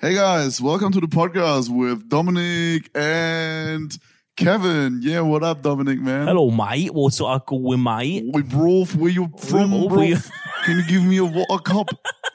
Hey guys, welcome to the podcast with Dominic and Kevin. Yeah, what up, Dominic, man? Hello, mate. What's up, going, mate? Oi, bro, where you from, bro? Can you give me a water cup?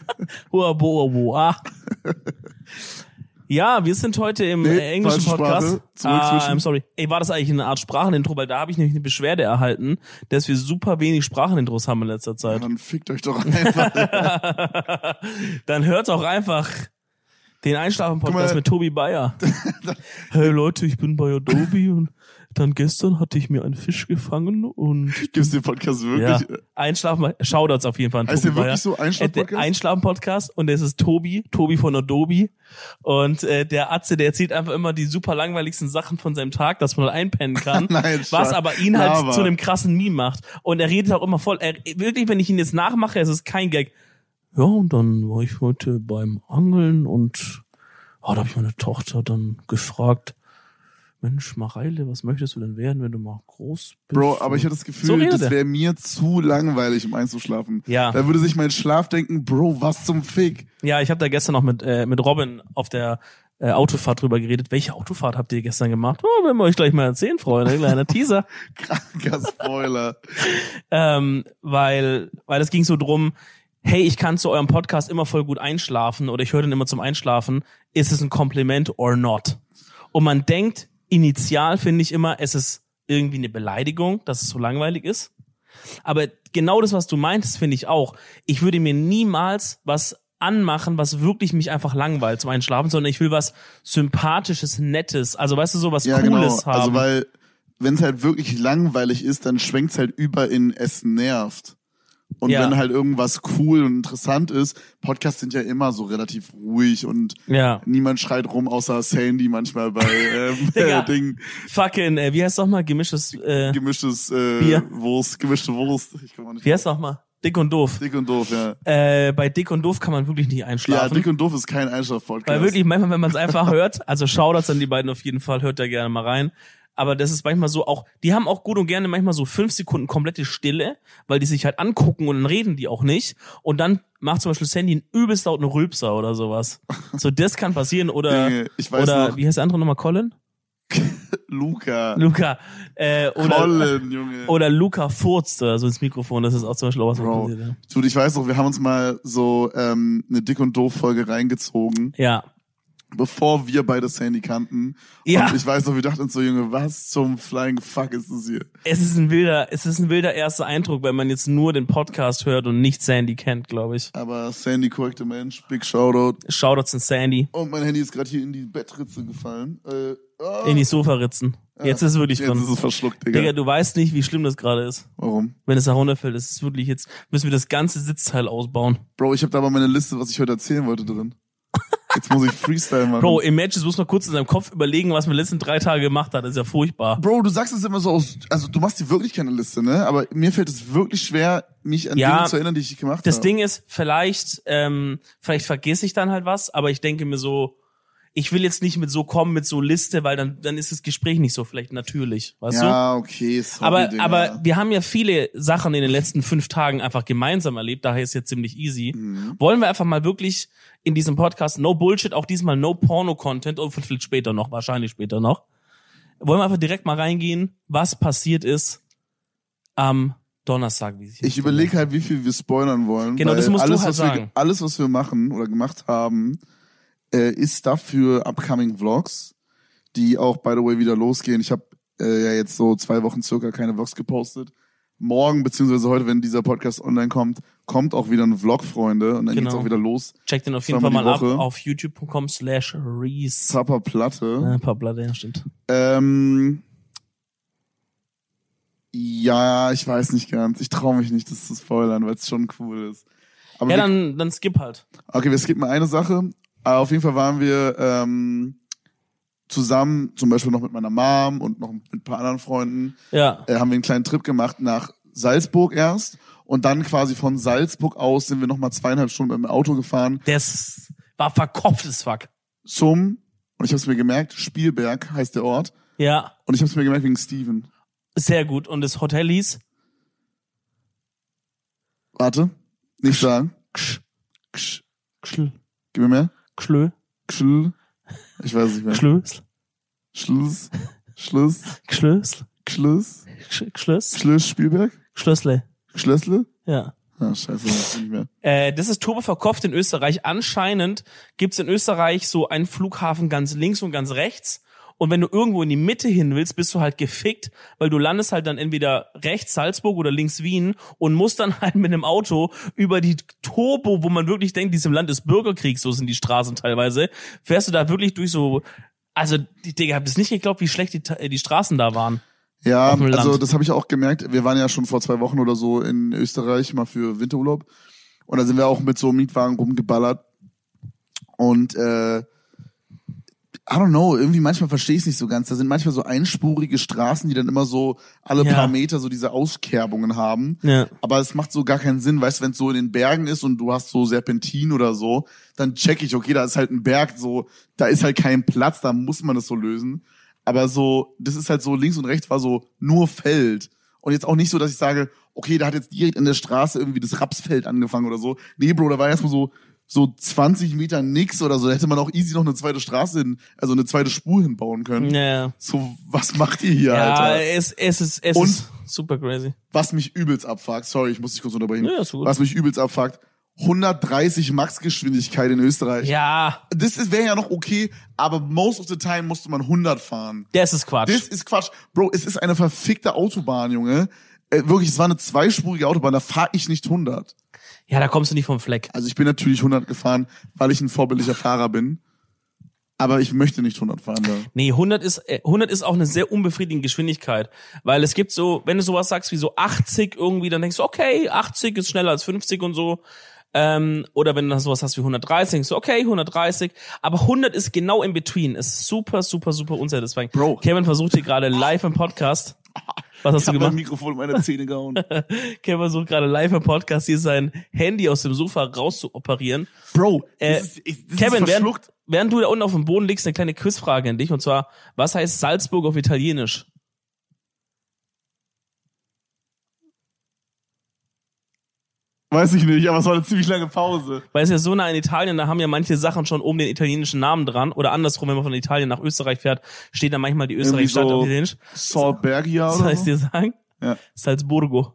Ja, wir sind heute im englischen Podcast. I'm sorry. Ey, war das eigentlich eine Art Sprachenintro? Weil da habe ich nämlich eine Beschwerde erhalten, dass wir super wenig Sprachenintros haben in letzter Zeit. Ja, dann fickt euch doch einfach. Dann hört doch einfach den Einschlafen-Podcast mit Tobi Bayer. Hey Leute, ich bin bei Adobe und dann gestern hatte ich mir einen Fisch gefangen und... Gibt's den Podcast wirklich? Ja, Einschlafen, Shoutouts auf jeden Fall an heißt Tobi der wirklich Bayer. so, Einschlafen-Podcast? Einschlafen-Podcast und das ist Tobi von Adobe und der Atze, der erzählt einfach immer die super langweiligsten Sachen von seinem Tag, dass man halt einpennen kann, Nein, was aber ihn halt zu einem krassen Meme macht und er redet auch immer voll, wirklich, wenn ich ihn jetzt nachmache, es ist kein Gag. Ja, und dann war ich heute beim Angeln und da habe ich meine Tochter dann gefragt, Mensch, Mareile, was möchtest du denn werden, wenn du mal groß bist? Bro, aber ich hatte das Gefühl, das wäre mir zu langweilig, um einzuschlafen. Ja. Da würde sich mein Schlaf denken, Bro, was zum Fick? Ja, ich habe da gestern noch mit Robin auf der Autofahrt drüber geredet. Welche Autofahrt habt ihr gestern gemacht? Oh, werden wir euch gleich mal erzählen, Freunde. Kleiner Teaser. Kranker Spoiler. Weil es ging so drum, hey, ich kann zu eurem Podcast immer voll gut einschlafen oder ich höre den immer zum Einschlafen. Ist es ein Kompliment or not? Und man denkt, initial finde ich immer, es ist irgendwie eine Beleidigung, dass es so langweilig ist. Aber genau das, was du meintest, finde ich auch. Ich würde mir niemals was anmachen, was wirklich mich einfach langweilt zum Einschlafen, sondern ich will was Sympathisches, Nettes, also weißt du, so was Cooles genau. haben. Also weil, wenn es halt wirklich langweilig ist, dann schwenkt es halt über in es nervt. Und wenn halt irgendwas cool und interessant ist, Podcasts sind ja immer so relativ ruhig und niemand schreit rum, außer Sandy manchmal bei Dingen. Fucking, wie heißt nochmal? Gemischtes Bier. Gemischte Wurst. Wie heißt nochmal? Dick und doof. Dick und doof, ja. Bei Dick und doof kann man wirklich nicht einschlafen. Ja, Dick und doof ist kein Einschlaf-Podcast. Weil wirklich, manchmal, wenn man es einfach hört, also Shoutouts an die beiden auf jeden Fall, hört da gerne mal rein. Aber das ist manchmal so auch, die haben auch gut und gerne manchmal so 5 Sekunden komplette Stille, weil die sich halt angucken und dann reden die auch nicht. Und dann macht zum Beispiel Sandy einen übelst lauten Rülpser oder sowas. So, das kann passieren. Oder, wie heißt der andere nochmal? Colin? Luca. Oder, Colin, Junge. Oder Luca furzt so ins Mikrofon, das ist auch zum Beispiel auch was passiert. Ja. Dude, ich weiß noch, wir haben uns mal so eine Dick und doof Folge reingezogen. Ja. Bevor wir beide Sandy kannten. Ja. Und ich weiß noch, wir dachten so, Junge, was zum flying fuck ist das hier? Es ist ein wilder erster Eindruck, wenn man jetzt nur den Podcast hört und nicht Sandy kennt, glaube ich. Aber Sandy, korrekter Mensch, big Shoutout. Shoutouts an Sandy. Und mein Handy ist gerade hier in die Bettritze gefallen. In die Sofaritzen. Jetzt ist es wirklich drin. Jetzt ist es verschluckt, Digga. Digga, du weißt nicht, wie schlimm das gerade ist. Warum? Wenn es da runterfällt, ist es wirklich jetzt, müssen wir das ganze Sitzteil ausbauen. Bro, ich habe da aber meine Liste, was ich heute erzählen wollte, drin. Jetzt muss ich Freestyle machen. Bro, Imagine, du musst mal kurz in deinem Kopf überlegen, was man die letzten 3 Tage gemacht hat. Das ist ja furchtbar. Bro, du sagst es immer so aus, also du machst dir wirklich keine Liste, ne? Aber mir fällt es wirklich schwer, mich an Dinge zu erinnern, die ich gemacht habe. Das Ding ist, vielleicht vergesse ich dann halt was, aber ich denke mir so, ich will jetzt nicht mit so kommen, mit so Liste, weil dann ist das Gespräch nicht so vielleicht natürlich, weißt du? Ja, okay, sorry, aber wir haben ja viele Sachen in den letzten 5 Tagen einfach gemeinsam erlebt, daher ist jetzt ziemlich easy. Wollen wir einfach mal wirklich in diesem Podcast, no Bullshit, auch diesmal no Porno-Content und vielleicht später noch, wahrscheinlich später noch. Wollen wir einfach direkt mal reingehen, was passiert ist am Donnerstag. Ich überlege halt, wie viel wir spoilern wollen. Genau, das musst du halt sagen. Alles, was wir machen oder gemacht haben, ist dafür upcoming Vlogs, die auch, by the way, wieder losgehen. Ich habe ja jetzt so 2 Wochen circa keine Vlogs gepostet. Morgen, beziehungsweise heute, wenn dieser Podcast online kommt, kommt auch wieder ein Vlog, Freunde. Und dann geht's auch wieder los. Checkt den auf jeden Fall mal ab auf youtube.com/Reese. Papa Platte. Papa Platte, ja, stimmt. Ja, ich weiß nicht ganz. Ich traue mich nicht, das zu spoilern, weil es schon cool ist. Aber ja, dann skip halt. Okay, wir skippen eine Sache. Aber auf jeden Fall waren wir zusammen, zum Beispiel noch mit meiner Mom und noch mit ein paar anderen Freunden, haben wir einen kleinen Trip gemacht nach Salzburg erst und dann quasi von Salzburg aus sind wir nochmal 2,5 Stunden mit dem Auto gefahren. Das war verkopftes Fuck. Und ich habe es mir gemerkt, Spielberg heißt der Ort. Ja. Und ich habe es mir gemerkt wegen Steven. Sehr gut. Und das Hotel hieß? Warte, nicht sagen. Ksch. Gib mir mehr. Kschlö. Ich weiß nicht mehr. Schlösl. Spielberg? Schlössle. Schlössle? Ja. Ah, scheiße, das nicht mehr. Das ist turbo verkauft in Österreich. Anscheinend gibt's in Österreich so einen Flughafen ganz links und ganz rechts. Und wenn du irgendwo in die Mitte hin willst, bist du halt gefickt, weil du landest halt dann entweder rechts Salzburg oder links Wien und musst dann halt mit einem Auto über die Turbo, wo man wirklich denkt, diesem Land ist Bürgerkrieg, so sind die Straßen teilweise, fährst du da wirklich durch so, also, Digga, hab das nicht geglaubt, wie schlecht die Straßen da waren. Ja, also das habe ich auch gemerkt. Wir waren ja schon vor 2 Wochen oder so in Österreich mal für Winterurlaub. Und da sind wir auch mit so Mietwagen rumgeballert. Und I don't know, irgendwie manchmal verstehe ich es nicht so ganz. Da sind manchmal so einspurige Straßen, die dann immer so alle paar Meter so diese Auskerbungen haben. Ja. Aber es macht so gar keinen Sinn. Weißt du, wenn es so in den Bergen ist und du hast so Serpentin oder so, dann check ich, okay, da ist halt ein Berg, so, da ist halt kein Platz, da muss man das so lösen. Aber so, das ist halt so, links und rechts war so nur Feld. Und jetzt auch nicht so, dass ich sage, okay, da hat jetzt direkt in der Straße irgendwie das Rapsfeld angefangen oder so. Nee, Bro, da war erstmal so 20 Meter nix oder so. Da hätte man auch easy noch eine zweite Straße also eine zweite Spur hinbauen können. Ja. So, was macht ihr hier, Alter? Ja, es ist super crazy. Was mich übelst abfuckt, sorry, ich muss dich kurz unterbrechen. Ja, ist gut. Was mich übelst abfuckt, 130 Maxgeschwindigkeit in Österreich. Ja. Das wäre ja noch okay, aber most of the time musste man 100 fahren. Das ist Quatsch. Das ist Quatsch. Bro, es ist eine verfickte Autobahn, Junge. Wirklich, es war eine 2-spurige Autobahn, da fahre ich nicht 100. Ja, da kommst du nicht vom Fleck. Also ich bin natürlich 100 gefahren, weil ich ein vorbildlicher Fahrer bin. Aber ich möchte nicht 100 fahren da. Nee, 100 ist auch eine sehr unbefriedigende Geschwindigkeit. Weil es gibt so, wenn du sowas sagst wie so 80 irgendwie, dann denkst du, okay, 80 ist schneller als 50 und so. Oder wenn du dann sowas hast wie 130, denkst du, okay, 130. Aber 100 ist genau in between. Ist super, super, super unsatisfying. Bro. Kevin versucht hier gerade live im Podcast. Was hast du gemacht? Ich hab mein Mikrofon in meine Zähne gehauen. Kevin versucht gerade live im Podcast hier sein Handy aus dem Sofa rauszuoperieren. Bro, das ist Kevin, verschluckt. während du da unten auf dem Boden liegst, eine kleine Quizfrage an dich. Und zwar, was heißt Salzburg auf Italienisch? Weiß ich nicht, aber es war eine ziemlich lange Pause. Weil es ja so nah in Italien, da haben ja manche Sachen schon oben den italienischen Namen dran. Oder andersrum, wenn man von Italien nach Österreich fährt, steht da manchmal die österreichische Stadt auf Italienisch. Salbergia oder Was heißt dir sagen? Ja. Salzburgo.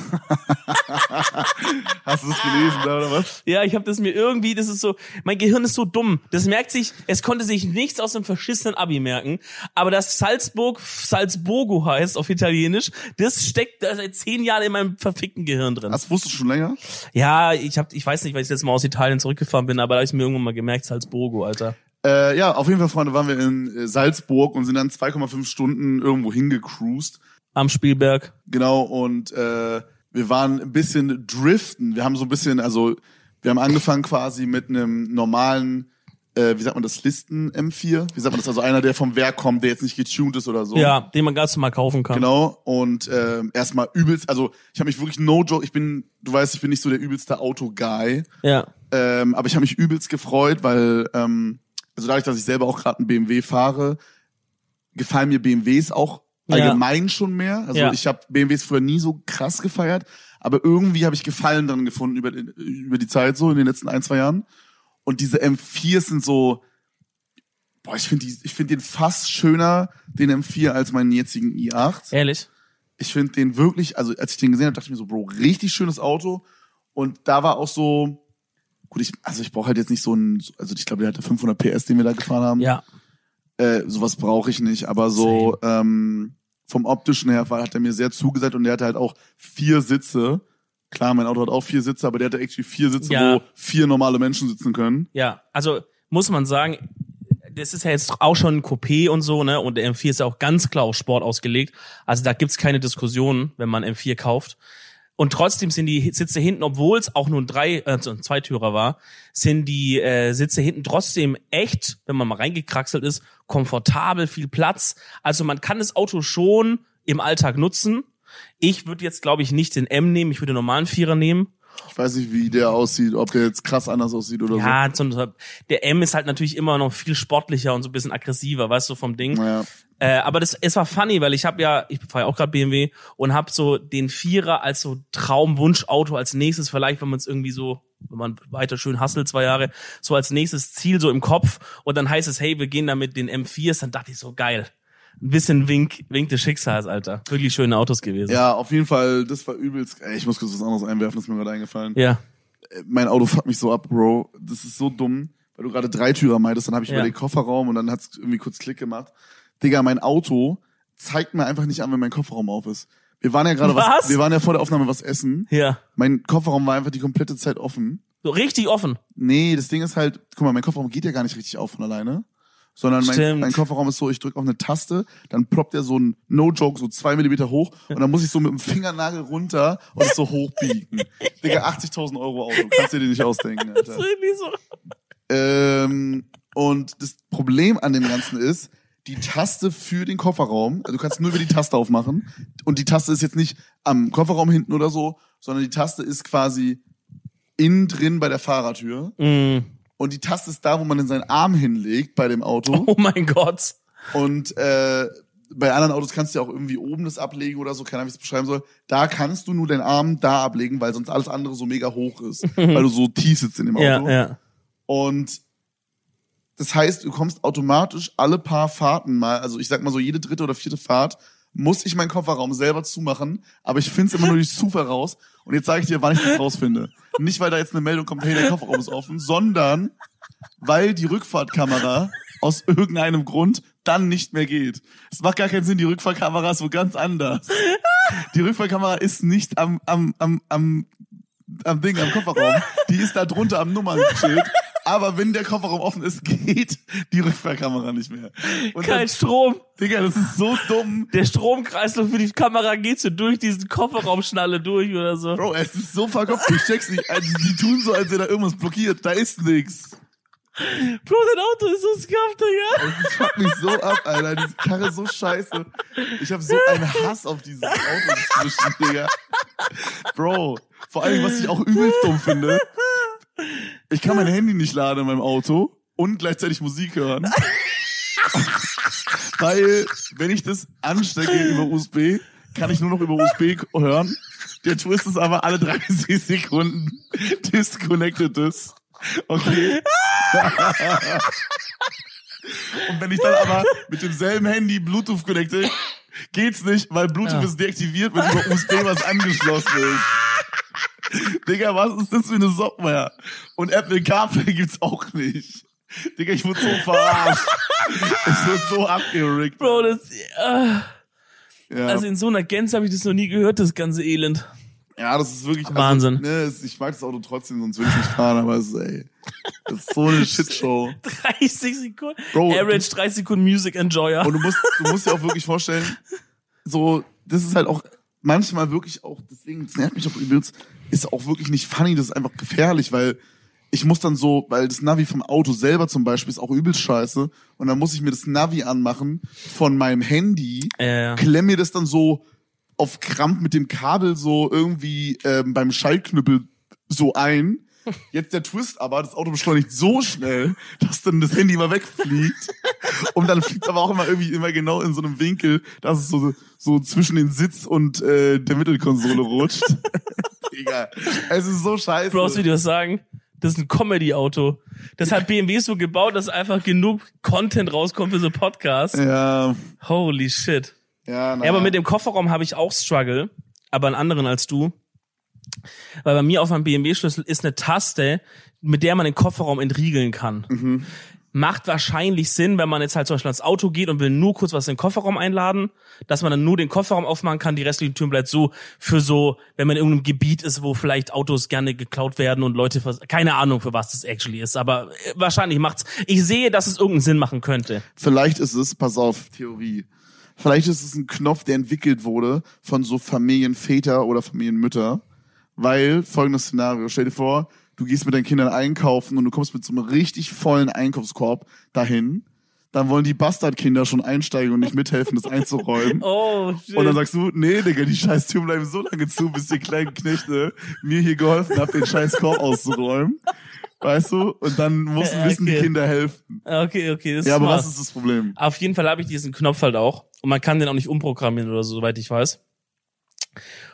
Hast du es gelesen da, oder was? Ja, ich habe das mir irgendwie, das ist so, mein Gehirn ist so dumm. Das merkt sich, es konnte sich nichts aus dem verschissenen Abi merken. Aber dass Salzburgo heißt auf Italienisch, das steckt da seit 10 Jahren in meinem verfickten Gehirn drin. Das wusstest du schon länger? Ja, ich weiß nicht, weil ich jetzt mal aus Italien zurückgefahren bin, aber da habe ich mir irgendwann mal gemerkt, Salzburgo, Alter. Ja, auf jeden Fall, Freunde, waren wir in Salzburg und sind dann 2,5 Stunden irgendwo hingecruised. Am Spielberg. Genau, und wir waren ein bisschen driften. Wir haben so ein bisschen, also wir haben angefangen quasi mit einem normalen, wie sagt man das, Listen M4? Wie sagt man das? Also einer, der vom Werk kommt, der jetzt nicht getuned ist oder so. Ja, den man ganz normal kaufen kann. Genau, und erstmal übelst, also ich habe mich wirklich no joke, du weißt, ich bin nicht so der übelste Auto-Guy. Ja. Aber ich habe mich übelst gefreut, weil, also dadurch, dass ich selber auch gerade einen BMW fahre, gefallen mir BMWs auch allgemein schon mehr. Also ich habe BMWs früher nie so krass gefeiert, aber irgendwie habe ich Gefallen dran gefunden über die Zeit so in den letzten 1-2 Jahren. Und diese M4s sind so, boah, ich finde den fast schöner, den M4, als meinen jetzigen i8. Ehrlich? Ich finde den wirklich, also als ich den gesehen habe, dachte ich mir so, Bro, richtig schönes Auto. Und da war auch so, gut, ich brauche halt jetzt nicht so also ich glaube, der hatte 500 PS, den wir da gefahren haben. Ja. Sowas brauche ich nicht, aber so vom optischen her hat er mir sehr zugesagt und der hatte halt auch 4 Sitze. Klar, mein Auto hat auch 4 Sitze, aber der hatte actually 4 Sitze, wo 4 normale Menschen sitzen können. Ja, also muss man sagen, das ist ja jetzt auch schon ein Coupé und so, ne? Und der M4 ist ja auch ganz klar auf Sport ausgelegt. Also da gibt's keine Diskussion, wenn man M4 kauft. Und trotzdem sind die Sitze hinten, obwohl es auch nur ein Zweitürer war, sind die Sitze hinten trotzdem echt, wenn man mal reingekraxelt ist, komfortabel, viel Platz. Also man kann das Auto schon im Alltag nutzen. Ich würde jetzt, glaube ich, nicht den M nehmen, ich würde den normalen 4er nehmen. Ich weiß nicht, wie der aussieht, ob der jetzt krass anders aussieht oder so. Ja, der M ist halt natürlich immer noch viel sportlicher und so ein bisschen aggressiver, weißt du, vom Ding. Ja. Aber es war funny, weil ich fahre ja auch gerade BMW und habe so den 4er als so Traumwunschauto als nächstes, vielleicht, wenn man es irgendwie so wenn man weiter schön hustelt 2 Jahre, so als nächstes Ziel so im Kopf und dann heißt es, hey, wir gehen da mit den M4s, dann dachte ich so, geil. Ein bisschen Wink des Schicksals, Alter. Wirklich schöne Autos gewesen. Ja, auf jeden Fall, das war übelst. Ey, ich muss kurz was anderes einwerfen, das ist mir gerade eingefallen. Ja. Mein Auto fuckt mich so ab, Bro. Das ist so dumm, weil du gerade 3-Türer meintest, dann habe ich über den Kofferraum und dann hat's irgendwie kurz Klick gemacht. Digga, mein Auto zeigt mir einfach nicht an, wenn mein Kofferraum auf ist. Wir waren ja gerade wir waren ja vor der Aufnahme was essen. Ja. Mein Kofferraum war einfach die komplette Zeit offen. So richtig offen. Nee, das Ding ist halt, guck mal, mein Kofferraum geht ja gar nicht richtig auf von alleine. Sondern mein Kofferraum ist so, ich drücke auf eine Taste, dann ploppt der so ein No-Joke so 2 Millimeter hoch und dann muss ich so mit dem Fingernagel runter und es so hochbiegen. Digga, 80.000 Euro Auto, kannst du dir nicht ausdenken, Alter. Das ist irgendwie so. Und das Problem an dem Ganzen ist, die Taste für den Kofferraum, also du kannst nur über die Taste aufmachen und die Taste ist jetzt nicht am Kofferraum hinten oder so, sondern die Taste ist quasi innen drin bei der Fahrertür. Und die Taste ist da, wo man dann seinen Arm hinlegt bei dem Auto. Oh mein Gott. Und bei anderen Autos kannst du ja auch irgendwie oben das ablegen oder so, keine Ahnung, wie ich es beschreiben soll. Da kannst du nur den Arm da ablegen, weil sonst alles andere so mega hoch ist. Weil du so tief sitzt in dem Auto. Ja. Und das heißt, du kommst automatisch alle paar Fahrten mal, also ich sag mal so jede 3. oder 4. Fahrt, muss ich meinen Kofferraum selber zumachen, aber ich find's immer nur durch Zufall raus. Und jetzt sage ich dir, wann ich das rausfinde. Nicht, weil da jetzt eine Meldung kommt, hey, der Kofferraum ist offen, sondern weil die Rückfahrtkamera aus irgendeinem Grund dann nicht mehr geht. Es macht gar keinen Sinn, die Rückfahrkamera ist so ganz anders. Die Rückfahrkamera ist nicht am Kofferraum. Die ist da drunter am Nummernschild. Aber wenn der Kofferraum offen ist, geht die Rückfahrkamera nicht mehr. Und Kein Strom. Digga, das ist so dumm. Der Stromkreislauf für die Kamera geht so durch diesen Kofferraumschnalle durch oder so. Bro, es ist so verkopft, ich check's nicht. Also, die tun so, als wäre da irgendwas blockiert. Da ist nix. Bro, dein Auto ist so scuffed, Digga. Das fuckt mich so ab, Alter. Diese Karre ist so scheiße. Ich habe so einen Hass auf dieses Auto inzwischen, Digga. Bro, vor allem, was ich auch übelst dumm finde, ich kann mein Handy nicht laden in meinem Auto und gleichzeitig Musik hören. Weil, wenn ich das anstecke über USB, kann ich nur noch über USB hören. Der Twist ist aber alle 30 Sekunden disconnected ist. Okay. Und wenn ich dann aber mit demselben Handy Bluetooth connecte, geht's nicht, weil Bluetooth ist deaktiviert, wenn über USB was angeschlossen ist. Digga, was ist das für eine Software? Und Apple CarPlay gibt's auch nicht. Digga, ich wurde so verarscht. Ich wurde so abgerickt. Bro, das, Ja. also in so einer Gänze habe ich das noch nie gehört, das ganze Elend. Ja, das ist wirklich Wahnsinn. Also, ich mag das Auto trotzdem, sonst würde ich nicht fahren, aber es ist, ey, das ist so eine Shitshow. 30 Sekunden. Bro, Average 30 Sekunden Music Enjoyer. Und du musst dir auch wirklich vorstellen, so, das ist halt auch manchmal wirklich auch, deswegen, das nervt mich auch übelst, ist auch wirklich nicht funny, das ist einfach gefährlich, weil ich muss dann so, weil das Navi vom Auto selber zum Beispiel ist auch übelst scheiße und dann muss ich mir das Navi anmachen von meinem Handy, klemm mir das dann so auf Krampf mit dem Kabel so irgendwie beim Schaltknüppel so ein. Jetzt der Twist aber, das Auto beschleunigt so schnell, dass dann das Handy immer wegfliegt. Und dann fliegt es aber auch immer genau in so einem Winkel, dass es so zwischen den Sitz und der Mittelkonsole rutscht. Egal. Es ist so scheiße. Bro, was will ich dir was sagen? Das ist ein Comedy-Auto. Das hat BMW so gebaut, dass einfach genug Content rauskommt für so Podcasts. Ja. Holy shit. Ja, aber mit dem Kofferraum habe ich auch Struggle, aber einen anderen als du. Weil bei mir auf meinem BMW-Schlüssel ist eine Taste, mit der man den Kofferraum entriegeln kann. Mhm. Macht wahrscheinlich Sinn, wenn man jetzt halt zum Beispiel ans Auto geht und will nur kurz was in den Kofferraum einladen, dass man dann nur den Kofferraum aufmachen kann, die restlichen Türen bleibt so für so, wenn man in irgendeinem Gebiet ist, wo vielleicht Autos gerne geklaut werden und Leute, keine Ahnung, für was das actually ist, aber wahrscheinlich macht's, ich sehe, dass es irgendeinen Sinn machen könnte. Vielleicht ist es, pass auf, Theorie, vielleicht ist es ein Knopf, der entwickelt wurde von so Familienväter oder Familienmütter, weil, folgendes Szenario, stell dir vor, du gehst mit deinen Kindern einkaufen und du kommst mit so einem richtig vollen Einkaufskorb dahin. Dann wollen die Bastardkinder schon einsteigen und nicht mithelfen, das einzuräumen. Oh, shit. Und dann sagst du, nee, Digga, die scheiß Türen bleiben so lange zu, bis die kleinen Knechte mir hier geholfen haben, den scheiß Korb auszuräumen. Weißt du? Und dann müssen die Kinder helfen. Okay, das ja, ist aber smart. was ist das Problem? Auf jeden Fall habe ich diesen Knopf halt auch. Und man kann den auch nicht umprogrammieren oder so, soweit ich weiß.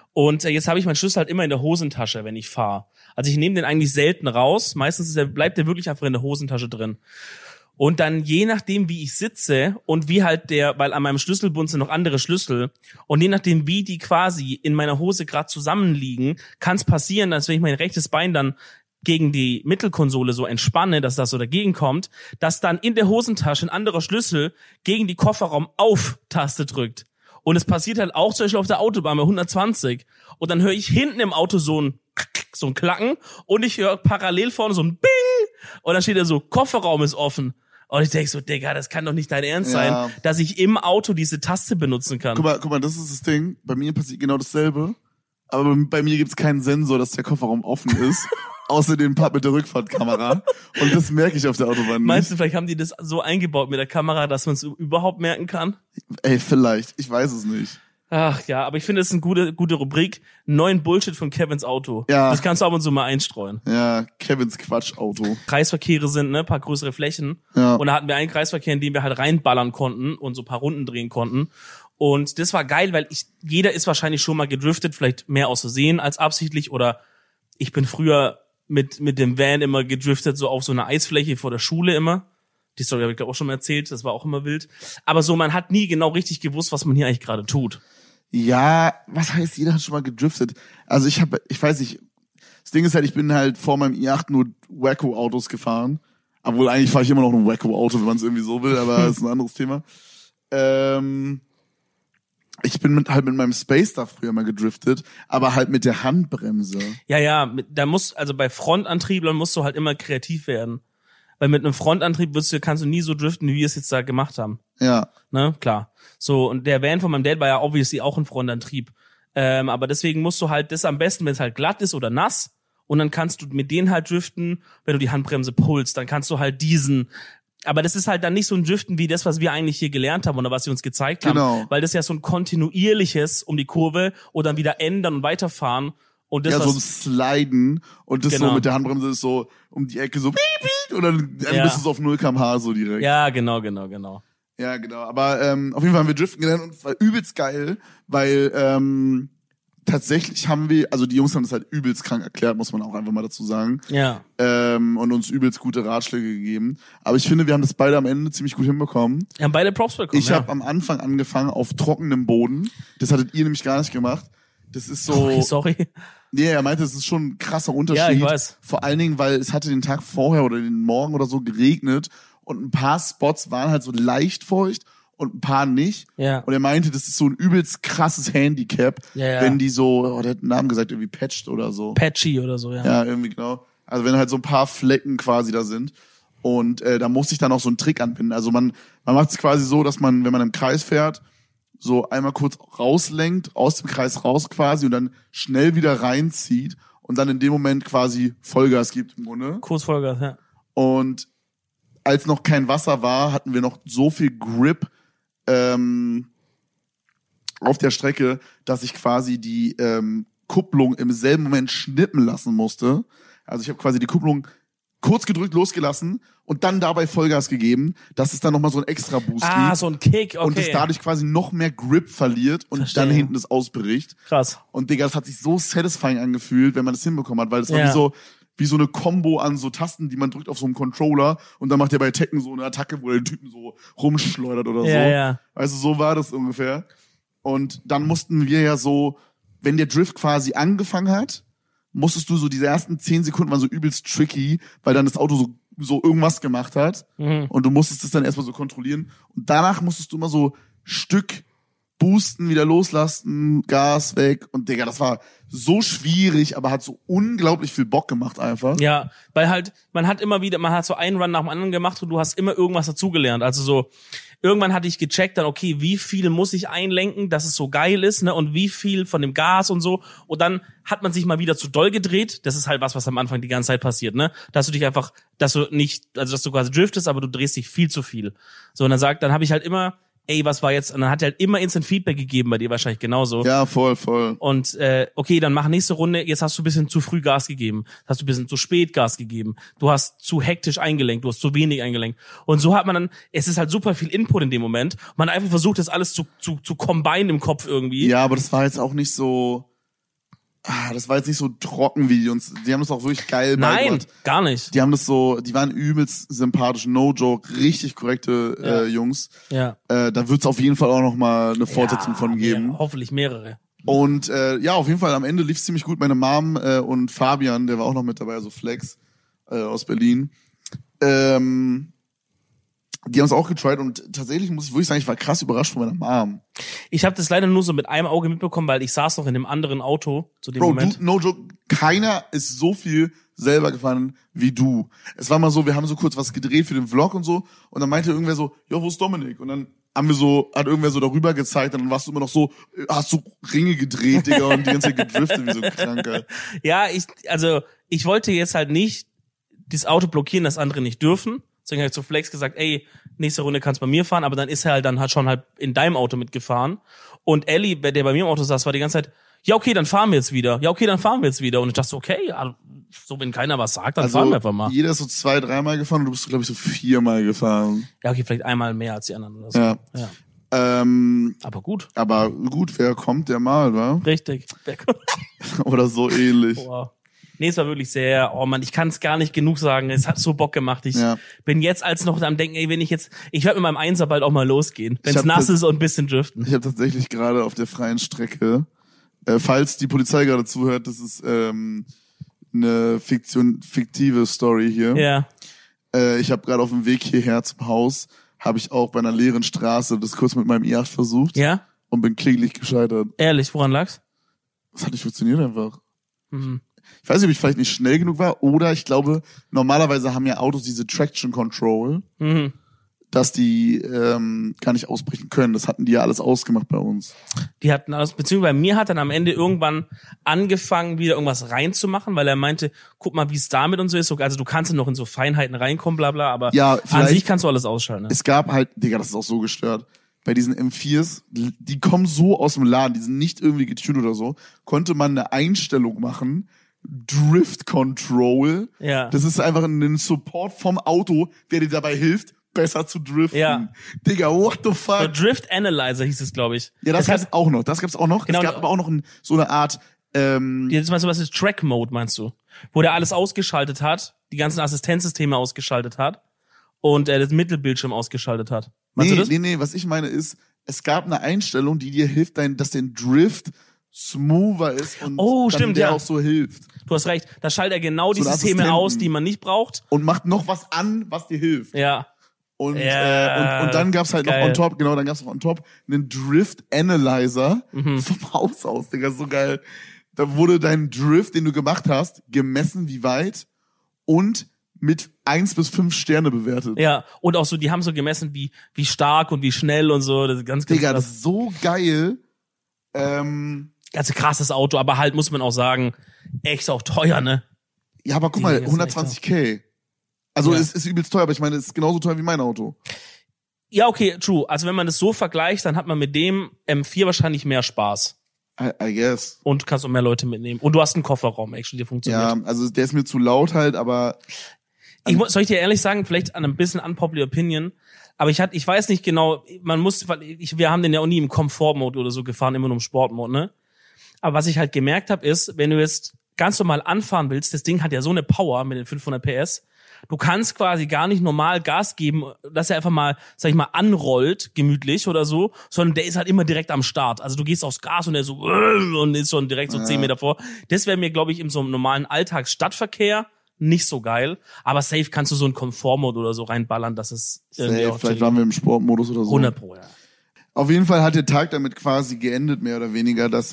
Und jetzt habe ich meinen Schlüssel halt immer in der Hosentasche, wenn ich fahre. Also ich nehme den eigentlich selten raus. Meistens bleibt der wirklich einfach in der Hosentasche drin. Und dann je nachdem, wie ich sitze und wie halt weil an meinem Schlüsselbund sind noch andere Schlüssel und je nachdem, wie die quasi in meiner Hose gerade zusammenliegen, kann es passieren, dass wenn ich mein rechtes Bein dann gegen die Mittelkonsole so entspanne, dass das so dagegen kommt, dass dann in der Hosentasche ein anderer Schlüssel gegen die Kofferraum-Auf-Taste drückt. Und es passiert halt auch zum Beispiel auf der Autobahn bei 120. Und dann höre ich hinten im Auto so ein Klacken und ich höre parallel vorne so ein Bing und dann steht da so, Kofferraum ist offen. Und ich denke so, Digga, das kann doch nicht dein Ernst sein, dass ich im Auto diese Taste benutzen kann. Guck mal, das ist das Ding. Bei mir passiert genau dasselbe. Aber bei mir gibt's keinen Sensor, dass der Kofferraum offen ist. Außer dem Part mit der Rückfahrtkamera. Und das merke ich auf der Autobahn nicht. Meinst du, vielleicht haben die das so eingebaut mit der Kamera, dass man es überhaupt merken kann? Ey, vielleicht. Ich weiß es nicht. Ach ja, aber ich finde, es ist eine gute Rubrik. Neuen Bullshit von Kevins Auto. Ja. Das kannst du ab und zu mal einstreuen. Ja, Kevins Quatschauto. Kreisverkehre sind, ne, paar größere Flächen. Ja. Und da hatten wir einen Kreisverkehr, in dem wir halt reinballern konnten und so ein paar Runden drehen konnten. Und das war geil, weil jeder ist wahrscheinlich schon mal gedriftet, vielleicht mehr aus Versehen als absichtlich. Oder ich bin früher mit dem Van immer gedriftet, so auf so einer Eisfläche vor der Schule immer. Die Story habe ich glaube auch schon mal erzählt, das war auch immer wild. Aber so, man hat nie genau richtig gewusst, was man hier eigentlich gerade tut. Ja, was heißt, jeder hat schon mal gedriftet. Also ich weiß nicht, das Ding ist halt, ich bin halt vor meinem i8 nur Wacko-Autos gefahren. Obwohl eigentlich fahre ich immer noch ein Wacko-Auto, wenn man es irgendwie so will, aber das ist ein anderes Thema. Ich bin mit meinem Space da früher mal gedriftet, aber halt mit der Handbremse. Ja, also bei Frontantrieblern musst du halt immer kreativ werden. Weil mit einem Frontantrieb kannst du nie so driften, wie wir es jetzt da gemacht haben. Ja. Ne, klar. So, und der Van von meinem Dad war ja obviously auch ein Frontantrieb. Aber deswegen musst du halt das am besten, wenn es halt glatt ist oder nass, und dann kannst du mit denen halt driften, wenn du die Handbremse pulst, dann kannst du halt aber das ist halt dann nicht so ein Driften wie das, was wir eigentlich hier gelernt haben oder was sie uns gezeigt haben. Weil das ja so ein kontinuierliches um die Kurve oder dann wieder ändern und weiterfahren. Und das, ja, so ein Sliden und das so mit der Handbremse ist so um die Ecke so und dann bist du so auf 0 km/h so direkt. Ja, genau. Ja, genau. Aber auf jeden Fall haben wir Driften gelernt und es war übelst geil, weil tatsächlich also die Jungs haben das halt übelst krank erklärt, muss man auch einfach mal dazu sagen. Ja. Und uns übelst gute Ratschläge gegeben. Aber ich finde, wir haben das beide am Ende ziemlich gut hinbekommen. Wir haben beide Props bekommen. Ich habe am Anfang angefangen auf trockenem Boden. Das hattet ihr nämlich gar nicht gemacht. Das ist so... Okay, sorry. Nee, er meinte, das ist schon ein krasser Unterschied. Ja, ich weiß. Vor allen Dingen, weil es hatte den Tag vorher oder den Morgen oder so geregnet und ein paar Spots waren halt so leicht feucht und ein paar nicht. Ja. Und er meinte, das ist so ein übelst krasses Handicap, wenn die so, der hat einen Namen gesagt, irgendwie patched oder so. Patchy oder so, ja. Ja, irgendwie genau. Also wenn halt so ein paar Flecken quasi da sind. Und da musste ich dann auch so einen Trick anbinden. Also man macht es quasi so, dass man, wenn man im Kreis fährt, so einmal kurz rauslenkt, aus dem Kreis raus quasi und dann schnell wieder reinzieht und dann in dem Moment quasi Vollgas gibt im Grunde. Kurz Vollgas, ja. Und als noch kein Wasser war, hatten wir noch so viel Grip auf der Strecke, dass ich quasi die Kupplung im selben Moment schnippen lassen musste. Also ich habe quasi die Kupplung kurz gedrückt, losgelassen und dann dabei Vollgas gegeben, dass es dann nochmal so einen extra Boost gibt. Ah, so ein Kick, okay. Und es dadurch quasi noch mehr Grip verliert und dann hinten das ausbricht. Krass. Und Digga, das hat sich so satisfying angefühlt, wenn man das hinbekommen hat, weil das war wie so eine Combo an so Tasten, die man drückt auf so einem Controller und dann macht der bei Tekken so eine Attacke, wo der Typen so rumschleudert oder so. Ja. Also so war das ungefähr. Und dann mussten wir ja so, wenn der Drift quasi angefangen hat, musstest du so diese ersten 10 Sekunden waren so übelst tricky, weil dann das Auto so irgendwas gemacht hat. Mhm. Und du musstest es dann erstmal so kontrollieren. Und danach musstest du immer so Stück boosten, wieder loslassen, Gas weg. Und Digga, das war so schwierig, aber hat so unglaublich viel Bock gemacht einfach. Ja, weil halt, man hat so einen Run nach dem anderen gemacht und du hast immer irgendwas dazugelernt. Also so, irgendwann hatte ich gecheckt dann, okay, wie viel muss ich einlenken, dass es so geil ist, ne, und wie viel von dem Gas und so. Und dann hat man sich mal wieder zu doll gedreht. Das ist halt was am Anfang die ganze Zeit passiert, ne, dass du quasi driftest, aber du drehst dich viel zu viel. So, und dann habe ich halt immer, was war jetzt? Und dann hat er halt immer Instant Feedback gegeben, bei dir wahrscheinlich genauso. Ja, voll. Und okay, dann mach nächste Runde, jetzt hast du ein bisschen zu früh Gas gegeben, hast du ein bisschen zu spät Gas gegeben, du hast zu hektisch eingelenkt, du hast zu wenig eingelenkt. Und so hat man dann, es ist halt super viel Input in dem Moment, man hat einfach versucht, das alles zu combine im Kopf irgendwie. Ja, aber das war jetzt auch nicht so, das war jetzt nicht so trocken wie die uns, die haben das auch wirklich geil beigebracht. Nein, gar nicht. Die haben das so, die waren übelst sympathisch, no joke, richtig korrekte Jungs. Ja. Da wird's auf jeden Fall auch noch mal eine Fortsetzung von geben. Ja, hoffentlich mehrere. Und ja, auf jeden Fall am Ende lief's ziemlich gut. Meine Mom und Fabian, der war auch noch mit dabei, also Flex aus Berlin. Die haben es auch getried und tatsächlich muss ich wirklich sagen, ich war krass überrascht von meiner Mom. Ich habe das leider nur so mit einem Auge mitbekommen, weil ich saß noch in dem anderen Auto zu dem Bro, Moment. no joke, keiner ist so viel selber gefahren wie du. Es war mal so, wir haben so kurz was gedreht für den Vlog und so und dann meinte irgendwer so, ja, wo ist Dominik? Und dann hat irgendwer so darüber gezeigt und dann warst du immer noch so, hast du Ringe gedreht, Digga, und die ganze Zeit gedriftet wie so ein Kranker. Ja, ich wollte jetzt halt nicht das Auto blockieren, das andere nicht dürfen. Deswegen habe ich zu Flex gesagt, ey, nächste Runde kannst du bei mir fahren, aber dann ist er halt dann halt schon halt in deinem Auto mitgefahren. Und Ellie, der bei mir im Auto saß, war die ganze Zeit, ja, okay, dann fahren wir jetzt wieder. Ja, okay, dann fahren wir jetzt wieder. Und ich dachte so, okay, ja, so wenn keiner was sagt, dann fahren wir einfach mal. Jeder ist so 2-3 Mal gefahren und du bist, glaube ich, so 4 Mal gefahren. Ja, okay, vielleicht einmal mehr als die anderen oder so. Ja. Aber gut. Aber gut, wer kommt, der mal, wa? Richtig. Oder so ähnlich. Boah. Nee, es war wirklich sehr, oh Mann, ich kann es gar nicht genug sagen. Es hat so Bock gemacht. Ich bin jetzt als noch am Denken, ey, ich werde mit meinem Einser bald auch mal losgehen. Wenn es nass ist und ein bisschen driften. Ich habe tatsächlich gerade auf der freien Strecke, falls die Polizei gerade zuhört, das ist eine fiktive Story hier. Ja. Ich habe gerade auf dem Weg hierher zum Haus, habe ich auch bei einer leeren Straße das kurz mit meinem i8 versucht. Ja? Und bin kläglich gescheitert. Ehrlich, woran lag's? Das hat nicht funktioniert einfach. Mhm. Ich weiß nicht, ob ich vielleicht nicht schnell genug war oder ich glaube, normalerweise haben ja Autos diese Traction Control, dass die gar nicht ausbrechen können. Das hatten die ja alles ausgemacht bei uns. Die hatten alles, beziehungsweise bei mir hat dann am Ende irgendwann angefangen, wieder irgendwas reinzumachen, weil er meinte, guck mal, wie es damit und so ist. Also du kannst ja noch in so Feinheiten reinkommen, bla bla, aber ja, an sich kannst du alles ausschalten. Ne? Es gab halt, Digga, das ist auch so gestört. Bei diesen M4s, die kommen so aus dem Laden, die sind nicht irgendwie getuned oder so, konnte man eine Einstellung machen, Drift Control. Ja. Das ist einfach ein Support vom Auto, der dir dabei hilft, besser zu driften. Ja. Digga, what the fuck? So Drift Analyzer hieß es, glaube ich. Ja, das gab's auch noch. Genau, es gab aber auch noch so eine Art, jetzt meinst du, was ist Track Mode, meinst du? Wo der alles ausgeschaltet hat, die ganzen Assistenzsysteme ausgeschaltet hat und das Mittelbildschirm ausgeschaltet hat. Meinst du das? Nee, was ich meine ist, es gab eine Einstellung, die dir hilft, dass dein Drift smoother ist und stimmt, der auch so hilft. Du hast recht, da schaltet er genau die So Systeme aus, die man nicht braucht. Und macht noch was an, was dir hilft. Ja. Und dann gab's halt geil. noch on top, dann gab's noch on top einen Drift Analyzer vom Haus aus, Digga, so geil. Da wurde dein Drift, den du gemacht hast, gemessen, wie weit und mit 1 bis 5 Sterne bewertet. Ja, und auch so, die haben so gemessen, wie stark und wie schnell und so. Das ist ganz Digga, krass. das ist so geil. Also krasses Auto, aber halt, muss man auch sagen, echt auch teuer, ne? Ja, aber guck mal, 120.000. Also es ist übelst teuer, aber ich meine, es ist genauso teuer wie mein Auto. Ja, okay, true. Also wenn man das so vergleicht, dann hat man mit dem M4 wahrscheinlich mehr Spaß. I guess. Und kannst auch mehr Leute mitnehmen. Und du hast einen Kofferraum, actually, der funktioniert. Ja, also der ist mir zu laut halt, aber soll ich dir ehrlich sagen, vielleicht an ein bisschen unpopular Opinion, aber ich weiß nicht genau, wir haben den ja auch nie im Komfort-Mode oder so gefahren, immer nur im Sport-Mode, ne? Aber was ich halt gemerkt habe, ist, wenn du jetzt ganz normal anfahren willst, das Ding hat ja so eine Power mit den 500 PS, du kannst quasi gar nicht normal Gas geben, dass er einfach mal, sag ich mal, anrollt, gemütlich oder so, sondern der ist halt immer direkt am Start. Also du gehst aufs Gas und der so und ist schon direkt so 10 Meter vor. Das wäre mir, glaube ich, in so einem normalen Alltagsstadtverkehr nicht so geil, aber safe kannst du so einen Komfortmode oder so reinballern, dass es safe, vielleicht waren wir im Sportmodus oder so. 100%, ja. Auf jeden Fall hat der Tag damit quasi geendet, mehr oder weniger, dass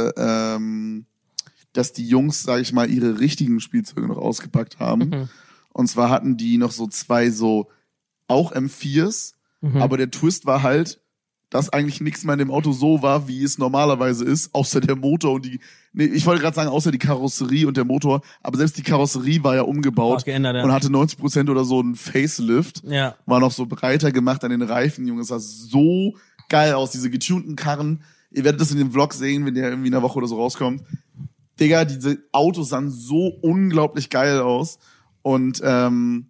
dass die Jungs, sag ich mal, ihre richtigen Spielzeuge noch ausgepackt haben. Und zwar hatten die noch so 2 so auch M4s, aber der Twist war halt, dass eigentlich nichts mehr in dem Auto so war, wie es normalerweise ist, außer der Motor und ich wollte gerade sagen, außer die Karosserie und der Motor, aber selbst die Karosserie war ja umgebaut geändert, ja. und hatte 90% oder so einen Facelift. Ja. War noch so breiter gemacht an den Reifen, Junge. Es sah so geil aus, diese getunten Karren. Ihr werdet das in dem Vlog sehen, wenn der irgendwie in einer Woche oder so rauskommt. Digga, diese Autos sahen so unglaublich geil aus. Und das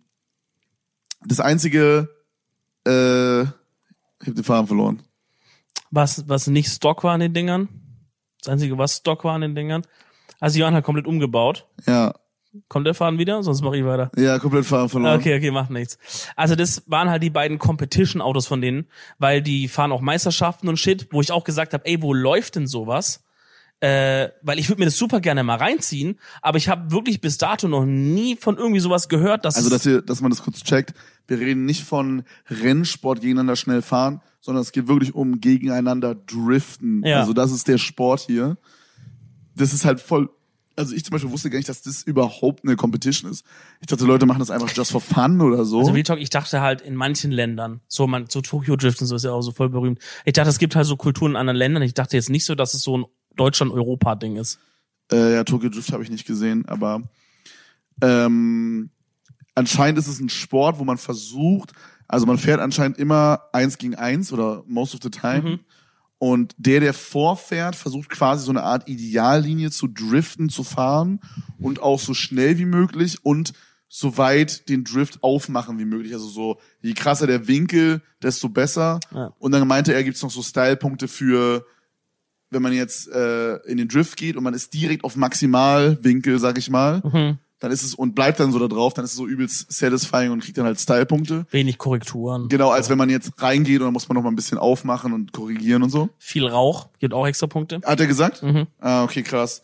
Einzige, ich hab den Faden verloren. Was nicht Stock war an den Dingern? Das Einzige, was Stock war an den Dingern? Also die waren halt komplett umgebaut. Ja. Kommt der Faden wieder? Sonst mache ich weiter. Ja, komplett Fahren verloren. Okay, macht nichts. Also das waren halt die beiden Competition-Autos von denen, weil die fahren auch Meisterschaften und Shit, wo ich auch gesagt habe, ey, wo läuft denn sowas? Weil ich würde mir das super gerne mal reinziehen, aber ich habe wirklich bis dato noch nie von irgendwie sowas gehört, dass dass man das kurz checkt. Wir reden nicht von Rennsport gegeneinander schnell fahren, sondern es geht wirklich um gegeneinander driften. Ja. Also das ist der Sport hier. Das ist halt voll. Also ich zum Beispiel wusste gar nicht, dass das überhaupt eine Competition ist. Ich dachte, Leute machen das einfach just for fun oder so. Also Real Talk, ich dachte halt in manchen Ländern, so Tokyo Drift und so ist ja auch so voll berühmt. Ich dachte, es gibt halt so Kulturen in anderen Ländern. Ich dachte jetzt nicht so, dass es so ein Deutschland-Europa-Ding ist. Ja, Tokyo Drift habe ich nicht gesehen, aber anscheinend ist es ein Sport, wo man versucht, also man fährt anscheinend immer 1 gegen 1 oder most of the time. Und der vorfährt, versucht quasi so eine Art Ideallinie zu driften, zu fahren und auch so schnell wie möglich und so weit den Drift aufmachen wie möglich. Also so, je krasser der Winkel, desto besser. Ja. Und dann meinte er, gibt's noch so Stylepunkte für, wenn man jetzt in den Drift geht und man ist direkt auf Maximalwinkel, sag ich mal, dann ist es und bleibt dann so da drauf, dann ist es so übelst satisfying und kriegt dann halt Stylepunkte. Wenig Korrekturen. Genau, als wenn man jetzt reingeht und dann muss man noch mal ein bisschen aufmachen und korrigieren und so. Viel Rauch, gibt auch extra Punkte. Hat er gesagt? Ah, okay, krass.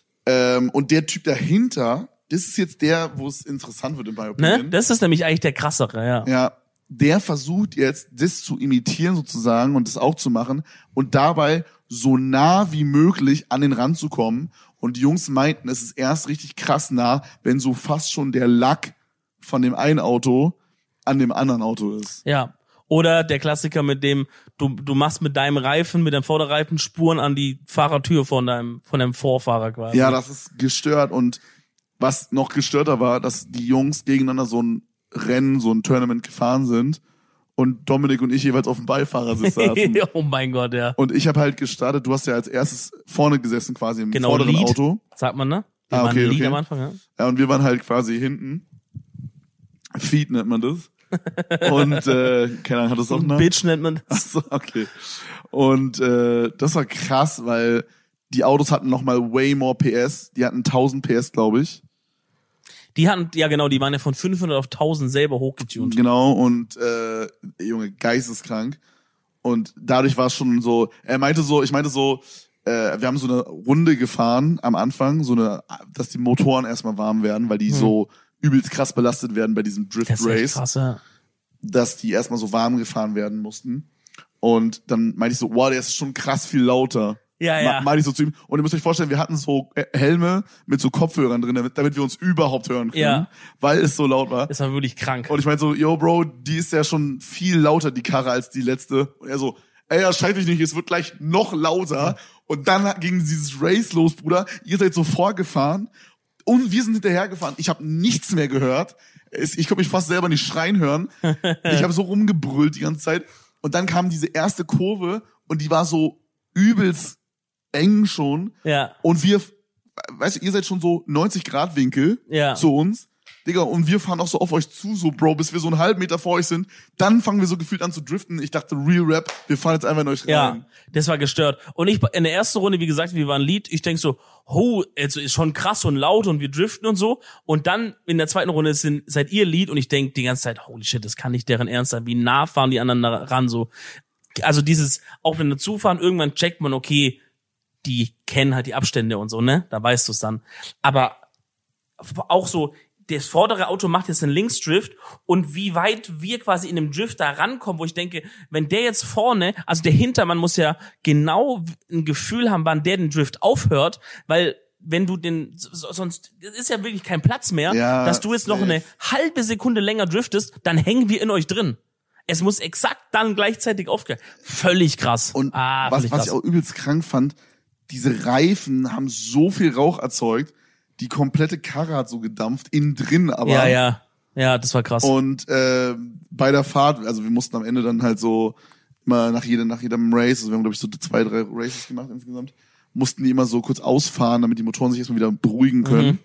Und der Typ dahinter, das ist jetzt der, wo es interessant wird in my opinion. Ne? Das ist nämlich eigentlich der krassere, ja. Ja, der versucht jetzt, das zu imitieren sozusagen und das auch zu machen und dabei so nah wie möglich an den Rand zu kommen. Und die Jungs meinten, es ist erst richtig krass nah, wenn so fast schon der Lack von dem einen Auto an dem anderen Auto ist. Ja. Oder der Klassiker mit dem, du machst mit deinem Reifen, mit deinem Vorderreifen Spuren an die Fahrertür von deinem Vorfahrer quasi. Ja, das ist gestört. Und was noch gestörter war, dass die Jungs gegeneinander so ein Rennen, so ein Tournament gefahren sind und Dominik und ich jeweils auf dem Beifahrersitz saßen. Oh mein Gott, ja. Und ich habe halt gestartet, du hast ja als erstes vorne gesessen quasi im Genau, vorderen Lead, Auto. sagt man, ne? Wir Ah, waren okay, Lead okay. am Anfang, ja. Ja, und wir waren halt quasi hinten. Feed nennt man das. Und keine Ahnung, hat das auch noch? Bitch nennt man das. Achso, okay. Und das war krass, weil die Autos hatten nochmal way more PS. Die hatten 1000 PS, glaube ich. Die hatten, ja genau, die waren ja von 500 auf 1000 selber hochgetunt. Genau, und Junge, geisteskrank. Und dadurch war es schon so, ich meinte so, wir haben so eine Runde gefahren am Anfang, dass die Motoren erstmal warm werden, weil die so übelst krass belastet werden bei diesem Drift Das ist echt Race, krass, ja. dass die erstmal so warm gefahren werden mussten. Und dann meinte ich so, wow, der ist schon krass viel lauter. Ja, ja. Meinte ich so zu ihm. Und ihr müsst euch vorstellen, wir hatten so Helme mit so Kopfhörern drin, damit wir uns überhaupt hören können, Ja. weil es so laut war. Das war wirklich krank. Und ich meinte so, yo Bro, die ist ja schon viel lauter, die Karre, als die letzte. Und er so, ey, ja, scheiß dich nicht, es wird gleich noch lauter. Und dann ging dieses Race los, Bruder. Ihr seid so vorgefahren und wir sind hinterhergefahren. Ich habe nichts mehr gehört. Ich konnte mich fast selber nicht schreien hören. Ich habe so rumgebrüllt die ganze Zeit. Und dann kam diese erste Kurve und die war so übelst eng schon. Ja. Und wir, weißt du, ihr seid schon so 90 Grad Winkel Ja. zu uns. Digga, und wir fahren auch so auf euch zu, so Bro, bis wir so einen halben Meter vor euch sind. Dann fangen wir so gefühlt an zu driften. Ich dachte, Real Rap, wir fahren jetzt einfach in euch rein. Ja, das war gestört. Und ich in der ersten Runde, wie gesagt, wir waren Lead. Ich denk so, also ist schon krass und laut und wir driften und so. Und dann in der zweiten Runde seid ihr Lead und ich denk die ganze Zeit, holy shit, das kann nicht deren Ernst sein. Wie nah fahren die anderen da ran so? Also dieses, auch wenn wir zufahren, irgendwann checkt man, okay, die kennen halt die Abstände und so, ne? Da weißt du es dann. Aber auch so, das vordere Auto macht jetzt einen Linksdrift und wie weit wir quasi in dem Drift da rankommen, wo ich denke, wenn der jetzt vorne, also der Hintermann muss ja genau ein Gefühl haben, wann der den Drift aufhört, weil wenn du sonst ist ja wirklich kein Platz mehr, Ja, dass du jetzt noch eine halbe Sekunde länger driftest, dann hängen wir in euch drin. Es muss exakt dann gleichzeitig aufgehen. Völlig krass. Und völlig was ich auch übelst krank fand, diese Reifen haben so viel Rauch erzeugt, die komplette Karre hat so gedampft, innen drin aber. Ja, das war krass. Und bei der Fahrt, also wir mussten am Ende dann halt so immer nach jedem Race, also wir haben glaube ich so 2, 3 Races gemacht insgesamt, mussten die immer so kurz ausfahren, damit die Motoren sich erstmal wieder beruhigen können.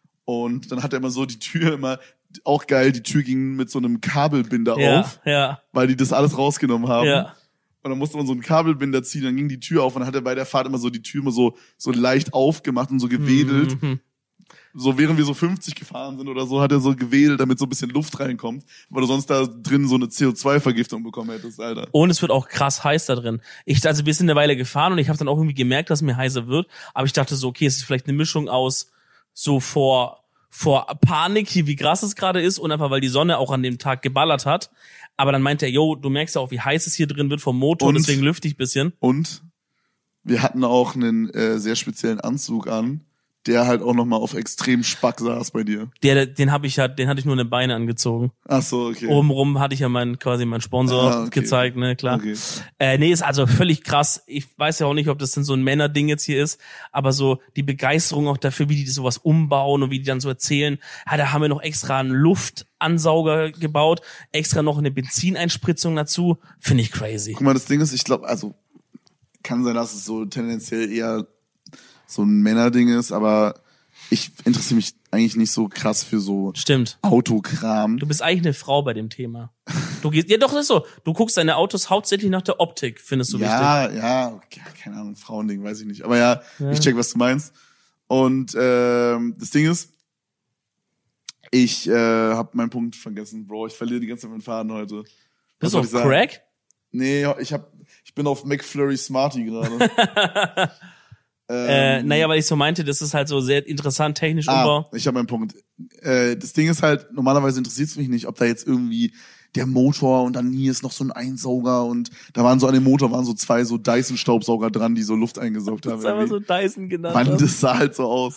Und dann hat er immer so die Tür immer, auch geil, die Tür ging mit so einem Kabelbinder auf, ja. weil die das alles rausgenommen haben. Ja. Und dann musste man so einen Kabelbinder ziehen, dann ging die Tür auf und dann hat er bei der Fahrt immer so die Tür immer so leicht aufgemacht und so gewedelt. So während wir so 50 gefahren sind oder so, hat er so gewedelt, damit so ein bisschen Luft reinkommt, weil du sonst da drin so eine CO2-Vergiftung bekommen hättest, Alter. Und es wird auch krass heiß da drin. Also wir sind eine Weile gefahren und ich habe dann auch irgendwie gemerkt, dass mir heißer wird. Aber ich dachte so, okay, es ist vielleicht eine Mischung aus so vor Panik, hier wie krass es gerade ist und einfach, weil die Sonne auch an dem Tag geballert hat. Aber dann meinte er, yo, du merkst ja auch, wie heiß es hier drin wird vom Motor, und deswegen lüfte ich ein bisschen. Und wir hatten auch einen sehr speziellen Anzug an, der halt auch nochmal auf extrem Spack saß bei dir. Den hatte ich nur eine Beine angezogen. Ach so, okay. Obenrum hatte ich ja quasi meinen Sponsor gezeigt, ne, klar. Okay. Nee, ist also völlig krass. Ich weiß ja auch nicht, ob das denn so ein Männerding jetzt hier ist, aber so die Begeisterung auch dafür, wie die sowas umbauen und wie die dann so erzählen. Ja, da haben wir noch extra einen Luftansauger gebaut, extra noch eine Benzineinspritzung dazu. Finde ich crazy. Guck mal, das Ding ist, ich glaube, also kann sein, dass es so tendenziell eher so ein Männerding ist, aber ich interessiere mich eigentlich nicht so krass für so Autokram. Du bist eigentlich eine Frau bei dem Thema. Du gehst, ja doch, das ist so. Du guckst deine Autos hauptsächlich nach der Optik, findest du wichtig. Ja, keine Ahnung, Frauending, weiß ich nicht. Aber ja, ich check, was du meinst. Und das Ding ist, ich habe meinen Punkt vergessen, Bro. Ich verliere die ganze Zeit meinen Faden heute. Bist du auf Crack? Nee, ich bin auf McFlurry Smarty gerade. Naja, weil ich so meinte, das ist halt so sehr interessant, technisch Umbau. Ich habe meinen Punkt. Das Ding ist halt, normalerweise interessiert es mich nicht, ob da jetzt irgendwie der Motor und dann hier ist noch so ein Einsauger und da waren so an dem Motor so zwei so Dyson-Staubsauger dran, die so Luft eingesaugt haben. Das ist einfach so Dyson genannt. Mann, das sah halt so aus.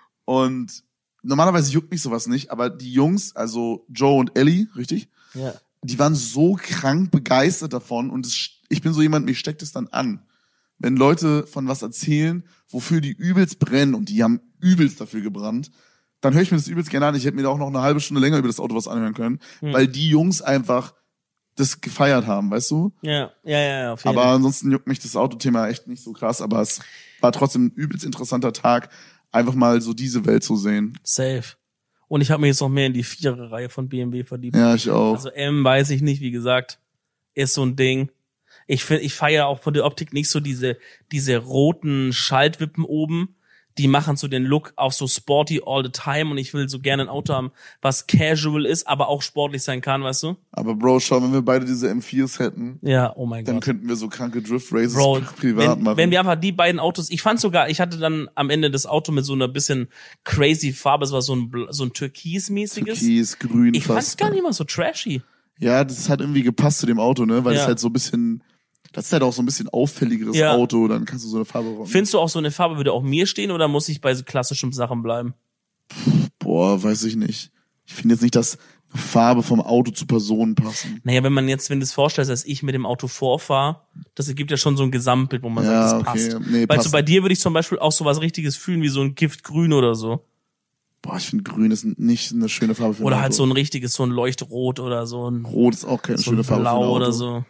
Und normalerweise juckt mich sowas nicht, aber die Jungs, also Joe und Ellie, richtig? Ja. Die waren so krank begeistert davon und ich bin so jemand, mich steckt es dann an. Wenn Leute von was erzählen, wofür die übelst brennen und die haben übelst dafür gebrannt, dann höre ich mir das übelst gerne an. Ich hätte mir da auch noch eine halbe Stunde länger über das Auto was anhören können, weil die Jungs einfach das gefeiert haben, weißt du? Ja, auf jeden Fall. Aber ansonsten juckt mich das Autothema echt nicht so krass, aber es war trotzdem ein übelst interessanter Tag, einfach mal so diese Welt zu sehen. Safe. Und ich habe mich jetzt noch mehr in die 4er-Reihe von BMW verliebt. Ja, ich auch. Also M weiß ich nicht, wie gesagt, ist so ein Ding. Ich feiere auch von der Optik nicht so diese roten Schaltwippen oben. Die machen so den Look auch so sporty all the time und ich will so gerne ein Auto haben, was casual ist, aber auch sportlich sein kann, weißt du? Aber Bro, schau, wenn wir beide diese M4s hätten, ja, oh mein Gott, dann könnten wir so kranke Drift Races privat machen. Wenn wir einfach die beiden Autos, ich hatte dann am Ende das Auto mit so einer bisschen crazy Farbe, es war so ein türkismäßiges. Türkis, grün. Ich fand's gar nicht mal so trashy. Ja, das hat irgendwie gepasst zu dem Auto, ne, weil es halt so ein bisschen, das ist halt auch so ein bisschen auffälligeres Auto, dann kannst du so eine Farbe rocken. Findest du auch so eine Farbe würde auch mir stehen oder muss ich bei so klassischen Sachen bleiben? Boah, weiß ich nicht. Ich finde jetzt nicht, dass eine Farbe vom Auto zu Personen passen. Naja, wenn du es vorstellst, dass ich mit dem Auto vorfahre, das ergibt ja schon so ein Gesamtbild, wo man sagt, das passt. Nee, weil so bei dir würde ich zum Beispiel auch so was Richtiges fühlen, wie so ein Giftgrün oder so. Boah, ich finde Grün ist nicht eine schöne Farbe für ein Auto. Oder halt so ein richtiges, so ein Leuchtrot oder so ein... Rot ist auch keine so schöne Farbe für ein Auto. Blau oder so.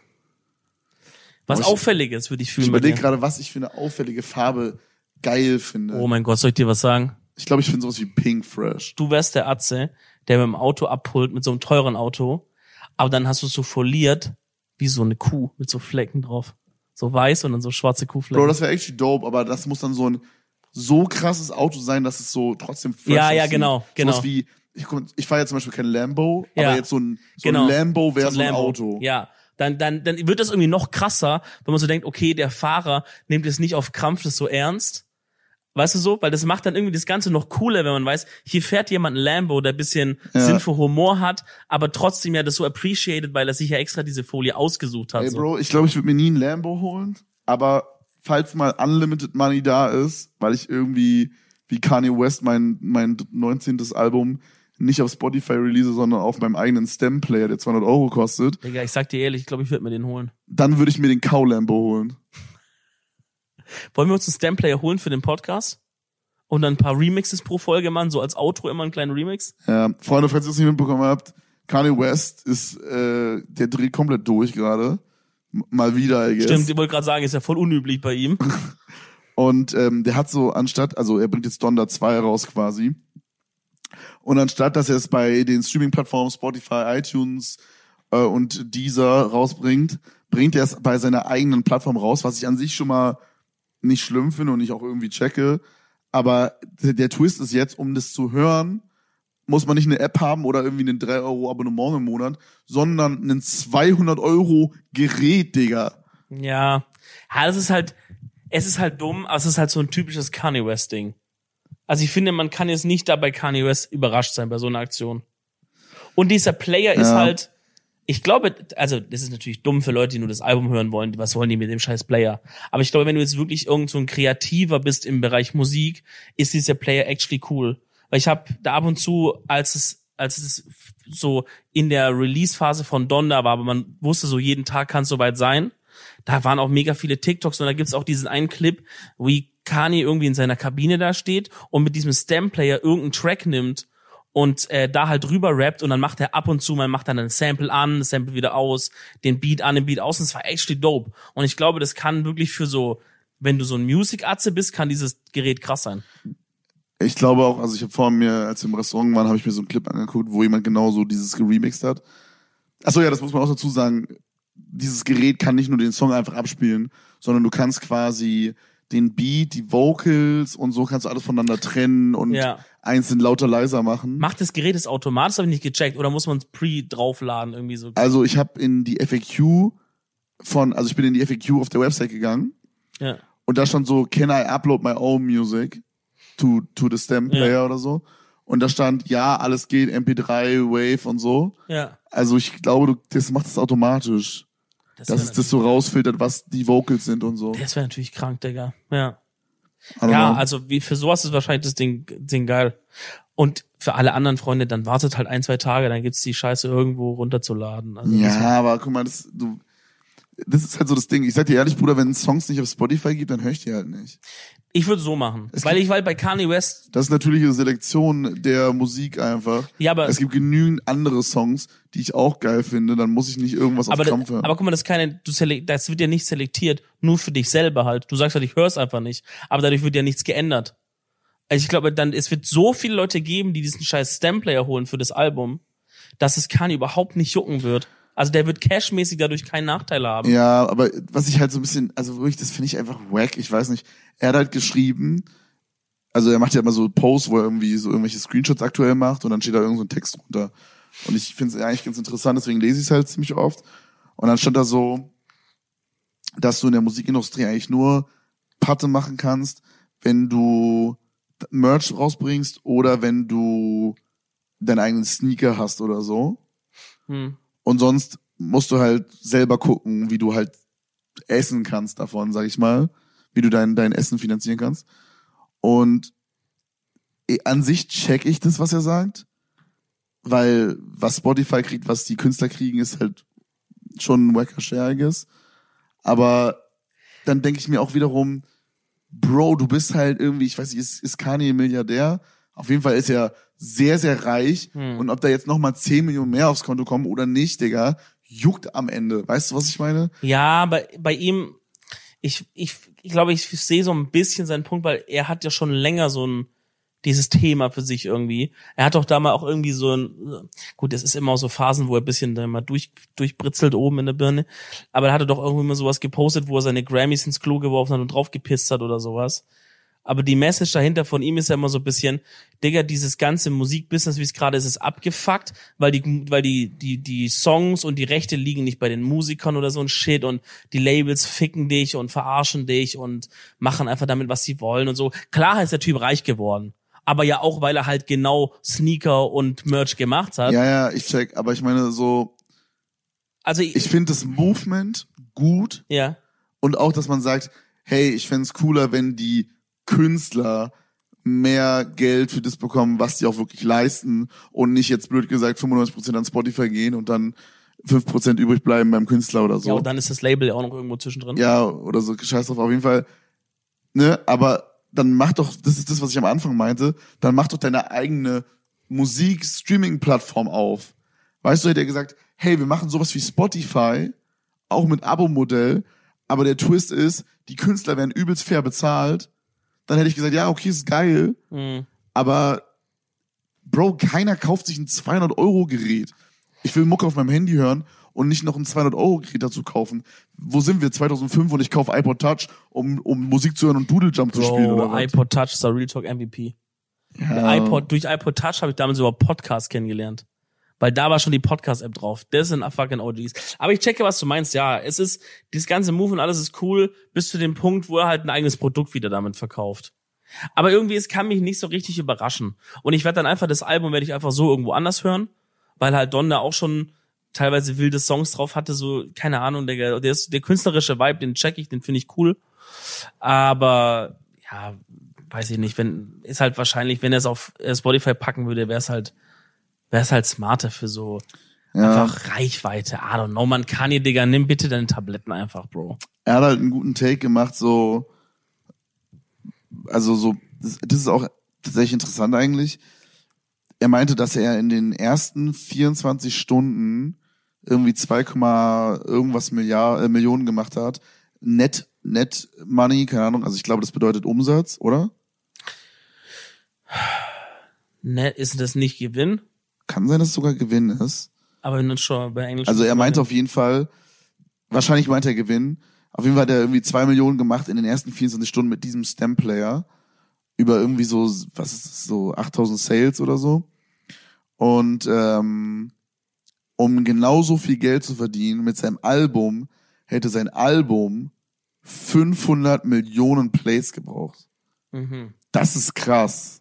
Was Auffälliges würde ich fühlen. Ich überlege gerade, was ich für eine auffällige Farbe geil finde. Oh mein Gott, soll ich dir was sagen? Ich glaube, ich finde sowas wie Pink Fresh. Du wärst der Atze, der mit dem Auto abholt, mit so einem teuren Auto, aber dann hast du es so foliert, wie so eine Kuh, mit so Flecken drauf. So weiß und dann so schwarze Kuhflecken. Bro, das wäre echt dope, aber das muss dann so ein so krasses Auto sein, dass es so trotzdem fresh ist. Ja, aussieht. genau. Sowas wie, ich fahre jetzt zum Beispiel kein Lambo, aber jetzt so ein Lambo wäre so ein Auto. Ja. Dann wird das irgendwie noch krasser, wenn man so denkt, okay, der Fahrer nimmt es nicht auf Krampf das so ernst. Weißt du so? Weil das macht dann irgendwie das Ganze noch cooler, wenn man weiß, hier fährt jemand ein Lambo, der ein bisschen Sinn für Humor hat, aber trotzdem ja das so appreciated, weil er sich ja extra diese Folie ausgesucht hat. Ey, Bro, ich glaube, ich würde mir nie ein Lambo holen, aber falls mal Unlimited Money da ist, weil ich irgendwie wie Kanye West mein 19. Album nicht auf Spotify release, sondern auf meinem eigenen Stem-Player, der 200 € kostet. Digga, ich sag dir ehrlich, ich glaube, ich würde mir den holen. Dann würde ich mir den Cow-Lambo holen. Wollen wir uns einen Stem-Player holen für den Podcast? Und dann ein paar Remixes pro Folge machen, so als Outro immer einen kleinen Remix? Ja, Freunde, falls ihr es nicht mitbekommen habt, Kanye West ist, der dreht komplett durch gerade. Mal wieder, I guess. Stimmt, ich wollte gerade sagen, ist ja voll unüblich bei ihm. Und der hat so also er bringt jetzt Donda 2 raus quasi. Und anstatt, dass er es bei den Streaming-Plattformen Spotify, iTunes und Deezer rausbringt bringt er es bei seiner eigenen Plattform raus, was ich an sich schon mal nicht schlimm finde und ich auch irgendwie checke. Aber der Twist ist jetzt, um das zu hören, muss man nicht eine App haben oder irgendwie ein 3 € Abonnement im Monat, sondern ein 200 € Gerät, Digga. Ja, es ist halt dumm, aber es ist halt so ein typisches Kanye West Ding. Also ich finde, man kann jetzt nicht da bei Kanye West überrascht sein bei so einer Aktion. Und dieser Player ist halt, ich glaube, also das ist natürlich dumm für Leute, die nur das Album hören wollen. Was wollen die mit dem scheiß Player? Aber ich glaube, wenn du jetzt wirklich irgend so ein Kreativer bist im Bereich Musik, ist dieser Player actually cool. Weil ich habe da ab und zu, als es so in der Release-Phase von Donda war, aber man wusste so, jeden Tag kann es soweit sein, da waren auch mega viele TikToks und da gibt's auch diesen einen Clip, wie Kanye irgendwie in seiner Kabine da steht und mit diesem Stem-Player irgendeinen Track nimmt und da halt drüber rappt und dann macht er ab und zu mal, macht dann ein Sample an, das Sample wieder aus, den Beat an, den Beat aus und es war actually dope. Und ich glaube, das kann wirklich für so, wenn du so ein Music-Atze bist, kann dieses Gerät krass sein. Ich glaube auch, also ich habe vor mir, als wir im Restaurant waren, habe ich mir so einen Clip angeguckt, wo jemand genau so dieses geremixed hat. Achso, ja, das muss man auch dazu sagen. Dieses Gerät kann nicht nur den Song einfach abspielen, sondern du kannst quasi den Beat, die Vocals und so kannst du alles voneinander trennen und einzeln lauter, leiser machen. Macht das Gerät das automatisch? Das habe ich nicht gecheckt. Oder muss man es draufladen irgendwie so? Also ich habe in die FAQ ich bin in die FAQ auf der Website gegangen. Ja. Und da stand so, can I upload my own music to the stem player oder so? Und da stand, ja, alles geht, MP3, Wave und so. Ja. Also ich glaube, das macht es automatisch. Dass es das so rausfiltert, was die Vocals sind und so. Das wäre natürlich krank, Digga. Ja. Ja, also wie für sowas ist wahrscheinlich das Ding geil. Und für alle anderen Freunde, dann wartet halt 1-2 Tage, dann gibt's die Scheiße irgendwo runterzuladen. Also ja, aber guck mal, das ist halt so das Ding. Ich sag dir ehrlich, Bruder, wenn es Songs nicht auf Spotify gibt, dann höre ich die halt nicht. Ich würde so machen. Weil bei Kanye West. Das ist natürliche Selektion der Musik einfach. Ja, aber. Es gibt genügend andere Songs, die ich auch geil finde, dann muss ich nicht irgendwas auf Krampf hören. Aber guck mal, das wird ja nicht selektiert, nur für dich selber halt. Du sagst halt, ich hör's einfach nicht. Aber dadurch wird ja nichts geändert. Also ich glaube, es wird so viele Leute geben, die diesen scheiß Stemplayer holen für das Album, dass es Kanye überhaupt nicht jucken wird. Also der wird cashmäßig dadurch keinen Nachteil haben. Ja, aber was ich halt so ein bisschen, also wirklich, das finde ich einfach wack, ich weiß nicht. Er hat halt geschrieben, also er macht ja immer so Posts, wo er irgendwie so irgendwelche Screenshots aktuell macht und dann steht da irgend so ein Text drunter. Und ich finde es eigentlich ganz interessant, deswegen lese ich es halt ziemlich oft. Und dann stand da so, dass du in der Musikindustrie eigentlich nur Patte machen kannst, wenn du Merch rausbringst oder wenn du deinen eigenen Sneaker hast oder so. Und sonst musst du halt selber gucken, wie du halt essen kannst davon, sag ich mal. Wie du dein Essen finanzieren kannst. Und an sich check ich das, was er sagt. Weil was Spotify kriegt, was die Künstler kriegen, ist halt schon ein wacker Shareages. Aber dann denke ich mir auch wiederum, Bro, du bist halt irgendwie, ich weiß nicht, ist Kanye Milliardär? Auf jeden Fall ist er sehr, sehr reich. Und ob da jetzt nochmal 10 Millionen mehr aufs Konto kommen oder nicht, Digga, juckt am Ende. Weißt du, was ich meine? Ja, bei ihm, ich glaube, ich sehe so ein bisschen seinen Punkt, weil er hat ja schon länger dieses Thema für sich irgendwie. Er hat doch da mal auch irgendwie gut, es ist immer so Phasen, wo er ein bisschen da mal durchbritzelt oben in der Birne, aber er hatte doch irgendwie mal sowas gepostet, wo er seine Grammys ins Klo geworfen hat und drauf gepisst hat oder sowas. Aber die Message dahinter von ihm ist ja immer so ein bisschen, Digga, dieses ganze Musikbusiness, wie es gerade ist abgefuckt, weil die Songs und die Rechte liegen nicht bei den Musikern oder so ein Shit und die Labels ficken dich und verarschen dich und machen einfach damit, was sie wollen und so. Klar ist der Typ reich geworden. Aber ja auch, weil er halt genau Sneaker und Merch gemacht hat. Ja, ich check. Aber ich meine so, also ich finde das Movement gut. Ja. Und auch, dass man sagt, hey, ich fänd's cooler, wenn die Künstler mehr Geld für das bekommen, was die auch wirklich leisten und nicht jetzt blöd gesagt 95% an Spotify gehen und dann 5% übrig bleiben beim Künstler oder so. Ja, und dann ist das Label ja auch noch irgendwo zwischendrin. Ja, oder so, scheiß drauf, auf jeden Fall. Ne, aber dann mach doch, das ist das, was ich am Anfang meinte, dann mach doch deine eigene Musik-Streaming-Plattform auf. Weißt du, hätte er gesagt, hey, wir machen sowas wie Spotify, auch mit Abo-Modell, aber der Twist ist, die Künstler werden übelst fair bezahlt. Dann hätte ich gesagt, ja, okay, ist geil, aber Bro, keiner kauft sich ein 200 € Gerät. Ich will Mucke auf meinem Handy hören und nicht noch ein 200-Euro-Gerät dazu kaufen. Wo sind wir? 2005 und ich kaufe iPod Touch, um Musik zu hören und Doodle Jump zu spielen oder was? iPod Touch ist der Real Talk MVP. Ja. Durch iPod Touch habe ich damals über Podcasts kennengelernt. Weil da war schon die Podcast-App drauf. Das sind fucking OGs. Aber ich checke, was du meinst. Ja, es ist, dieses ganze Move und alles ist cool, bis zu dem Punkt, wo er halt ein eigenes Produkt wieder damit verkauft. Aber irgendwie, es kann mich nicht so richtig überraschen. Und ich werde dann einfach, das Album werde ich einfach so irgendwo anders hören, weil halt Don da auch schon teilweise wilde Songs drauf hatte, so, keine Ahnung, der künstlerische Vibe, den check ich, den finde ich cool. Aber, ja, weiß ich nicht, ist halt wahrscheinlich, wenn er es auf Spotify packen würde, wäre es halt smarter für so einfach Reichweite. I don't know, man, Kanye, Digga, nimm bitte deine Tabletten einfach, Bro. Er hat halt einen guten Take gemacht, so, also so, das ist auch tatsächlich interessant eigentlich. Er meinte, dass er in den ersten 24 Stunden irgendwie 2, irgendwas Millionen gemacht hat. Net Money, keine Ahnung, also ich glaube, das bedeutet Umsatz, oder? Net, ist das nicht Gewinn? Kann sein, dass es sogar Gewinn ist. Aber wenn schon bei Englisch. Also er meinte auf jeden Fall, wahrscheinlich meinte er Gewinn. Auf jeden Fall hat er irgendwie 2 Millionen gemacht in den ersten 24 Stunden mit diesem Stem-Player. Über irgendwie so, was ist das, so 8000 Sales oder so. Und um genauso viel Geld zu verdienen mit seinem Album, hätte sein Album 500 Millionen Plays gebraucht. Mhm. Das ist krass.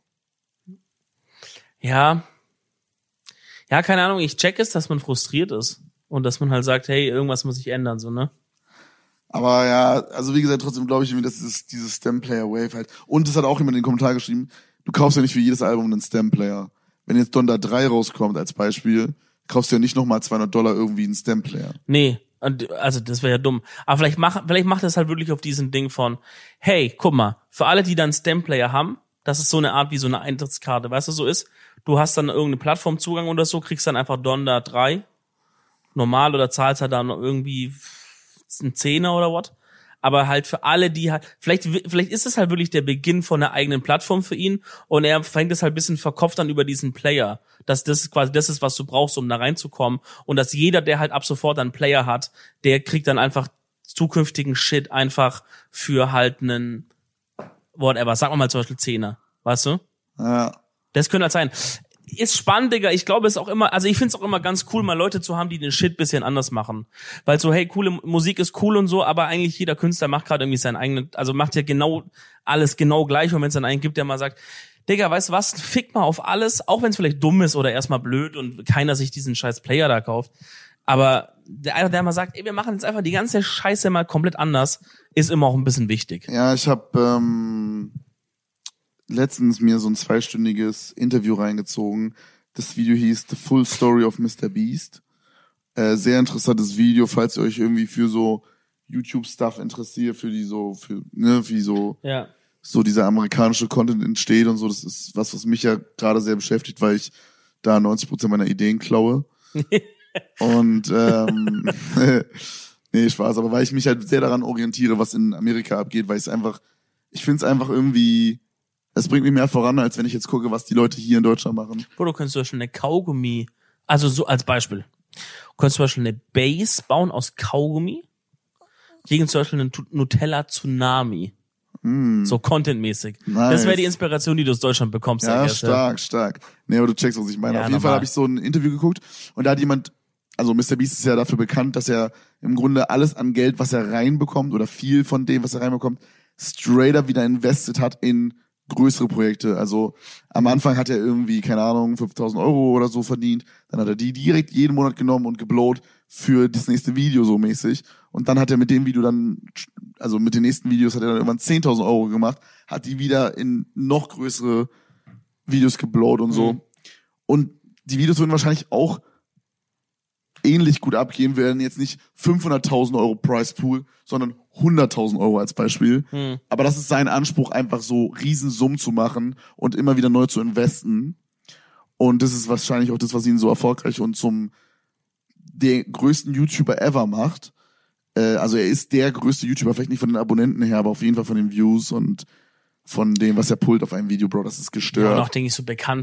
Ja, keine Ahnung, ich check es, dass man frustriert ist. Und dass man halt sagt, hey, irgendwas muss sich ändern, so, ne? Aber ja, also wie gesagt, trotzdem glaube ich irgendwie, dass dieses Stem-Player-Wave halt. Und es hat auch jemand in den Kommentar geschrieben, du kaufst ja nicht für jedes Album einen Stem-Player. Wenn jetzt Donda 3 rauskommt als Beispiel, kaufst du ja nicht nochmal $200 irgendwie einen Stem-Player. Nee, also das wäre ja dumm. Aber vielleicht macht es halt wirklich auf diesen Ding von, hey, guck mal, für alle, die dann Stem-Player haben, das ist so eine Art wie so eine Eintrittskarte, weißt du, so ist, du hast dann irgendeinen Plattformzugang oder so, kriegst dann einfach Donda 3 normal oder zahlst halt dann irgendwie ein Zehner oder what. Aber halt für alle, die halt, vielleicht ist es halt wirklich der Beginn von einer eigenen Plattform für ihn und er fängt es halt ein bisschen verkopft an über diesen Player. Dass das quasi das ist, was du brauchst, um da reinzukommen. Und dass jeder, der halt ab sofort einen Player hat, der kriegt dann einfach zukünftigen Shit einfach für halt einen whatever. Sag mal zum Beispiel Zehner. Weißt du? Ja. Das könnte halt sein. Ist spannend, Digga. Ich glaube, es ist auch immer, also ich find's auch immer ganz cool, mal Leute zu haben, die den Shit bisschen anders machen. Weil so, hey, coole Musik ist cool und so, aber eigentlich jeder Künstler macht gerade irgendwie seinen eigenen, also macht ja genau alles genau gleich. Und wenn es dann einen gibt, der mal sagt, Digga, weißt du was, fick mal auf alles, auch wenn es vielleicht dumm ist oder erstmal blöd und keiner sich diesen scheiß Player da kauft. Aber der mal sagt, ey, wir machen jetzt einfach die ganze Scheiße mal komplett anders, ist immer auch ein bisschen wichtig. Ja, ich habe letztens mir so ein 2-stündiges Interview reingezogen. Das Video hieß The Full Story of Mr. Beast. Sehr interessantes Video, falls ihr euch irgendwie für so YouTube-Stuff interessiert, wie so Ja. so dieser amerikanische Content entsteht und so. Das ist was mich ja gerade sehr beschäftigt, weil ich da 90% meiner Ideen klaue. Und nee, Spaß, aber weil ich mich halt sehr daran orientiere, was in Amerika abgeht, weil ich finde es einfach irgendwie, es bringt mich mehr voran, als wenn ich jetzt gucke, was die Leute hier in Deutschland machen. Bro, du könntest zum Beispiel eine Kaugummi, also so als Beispiel, du könntest zum Beispiel eine Base bauen aus Kaugummi, gegen zum Beispiel einen Nutella Tsunami. So contentmäßig. Nice. Das wäre die Inspiration, die du aus Deutschland bekommst. Ja, stark. Nee, aber du checkst, was ich meine. Ja, Auf jeden Fall habe ich so ein Interview geguckt und da hat jemand, also Mr. Beast ist ja dafür bekannt, dass er im Grunde alles an Geld, was er reinbekommt oder viel von dem, was er reinbekommt, straight up wieder invested hat in größere Projekte. Also am Anfang hat er irgendwie, keine Ahnung, 5.000 Euro oder so verdient. Dann hat er die direkt jeden Monat genommen und geblowt für das nächste Video so mäßig. Und dann hat er mit dem Video also mit den nächsten Videos hat er dann irgendwann 10.000 Euro gemacht, hat die wieder in noch größere Videos geblowt und so. Und die Videos würden wahrscheinlich auch ähnlich gut abgehen, werden jetzt nicht 500.000 Euro Price Pool, sondern 100.000 Euro als Beispiel. Aber das ist sein Anspruch, einfach so Riesensummen zu machen und immer wieder neu zu investen. Und das ist wahrscheinlich auch das, was ihn so erfolgreich und zum der größten YouTuber ever macht. Also er ist der größte YouTuber, vielleicht nicht von den Abonnenten her, aber auf jeden Fall von den Views und von dem, was er pullt auf einem Video, Bro. Das ist gestört. Ja, und auch, denke ich, so Bekanntheit.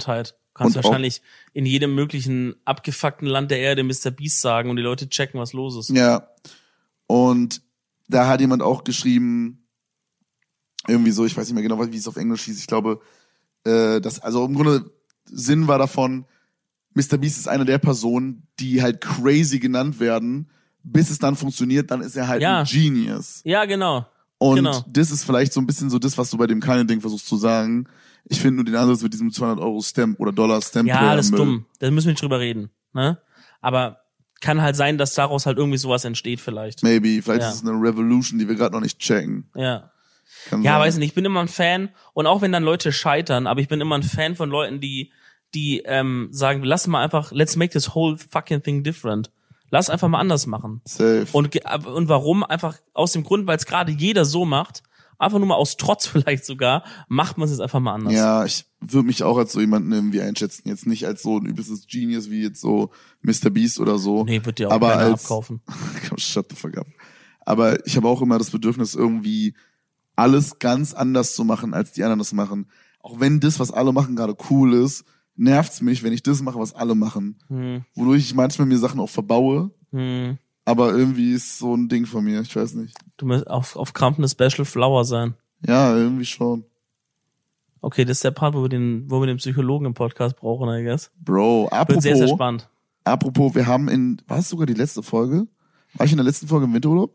Kannst Und wahrscheinlich in jedem möglichen abgefuckten Land der Erde Mr. Beast sagen und die Leute checken, was los ist. Ja. Und da hat jemand auch geschrieben, irgendwie so, ich weiß nicht mehr genau, wie es auf Englisch hieß, ich glaube, also im Grunde Sinn war davon, Mr. Beast ist eine der Personen, die halt crazy genannt werden, bis es dann funktioniert, dann ist er halt ein Genius. Ja, genau. Und das ist vielleicht so ein bisschen so das, was du bei dem Kanye-Ding versuchst zu sagen. Ich finde nur den Ansatz mit diesem 200 € Stamp oder Dollar Stamp. Ja, das ist dumm. Da müssen wir nicht drüber reden. Ne? Aber kann halt sein, dass daraus halt irgendwie sowas entsteht vielleicht. Maybe. Vielleicht ist es eine Revolution, die wir gerade noch nicht checken. Ja. Kann ja, sein. weiß nicht. Ich bin immer ein Fan. Und auch wenn dann Leute scheitern, aber ich bin immer ein Fan von Leuten, die sagen, let's make this whole fucking thing different. Lass einfach mal anders machen. Safe. Und warum? Einfach aus dem Grund, weil es gerade jeder so macht. Einfach nur mal aus Trotz vielleicht sogar, macht man es jetzt einfach mal anders. Ja, ich würde mich auch als so jemanden irgendwie einschätzen. Jetzt nicht als so ein übelstes Genius wie jetzt so Mr. Beast oder so. Nee, wird dir auch aber keiner abkaufen. Shut the fuck up. Aber ich habe auch immer das Bedürfnis, irgendwie alles ganz anders zu machen, als die anderen das machen. Auch wenn das, was alle machen, gerade cool ist, nervt's mich, wenn ich das mache, was alle machen. Wodurch ich manchmal mir Sachen auch verbaue. Aber irgendwie ist so ein Ding von mir, ich weiß nicht. Du musst auf Krampf eine Special Flower sein. Ja, irgendwie schon. Okay, das ist der Part, wo wir den Psychologen im Podcast brauchen, I guess. Bro, Wird sehr, sehr spannend. Apropos, wir haben war es sogar die letzte Folge? War ich in der letzten Folge im Winterurlaub?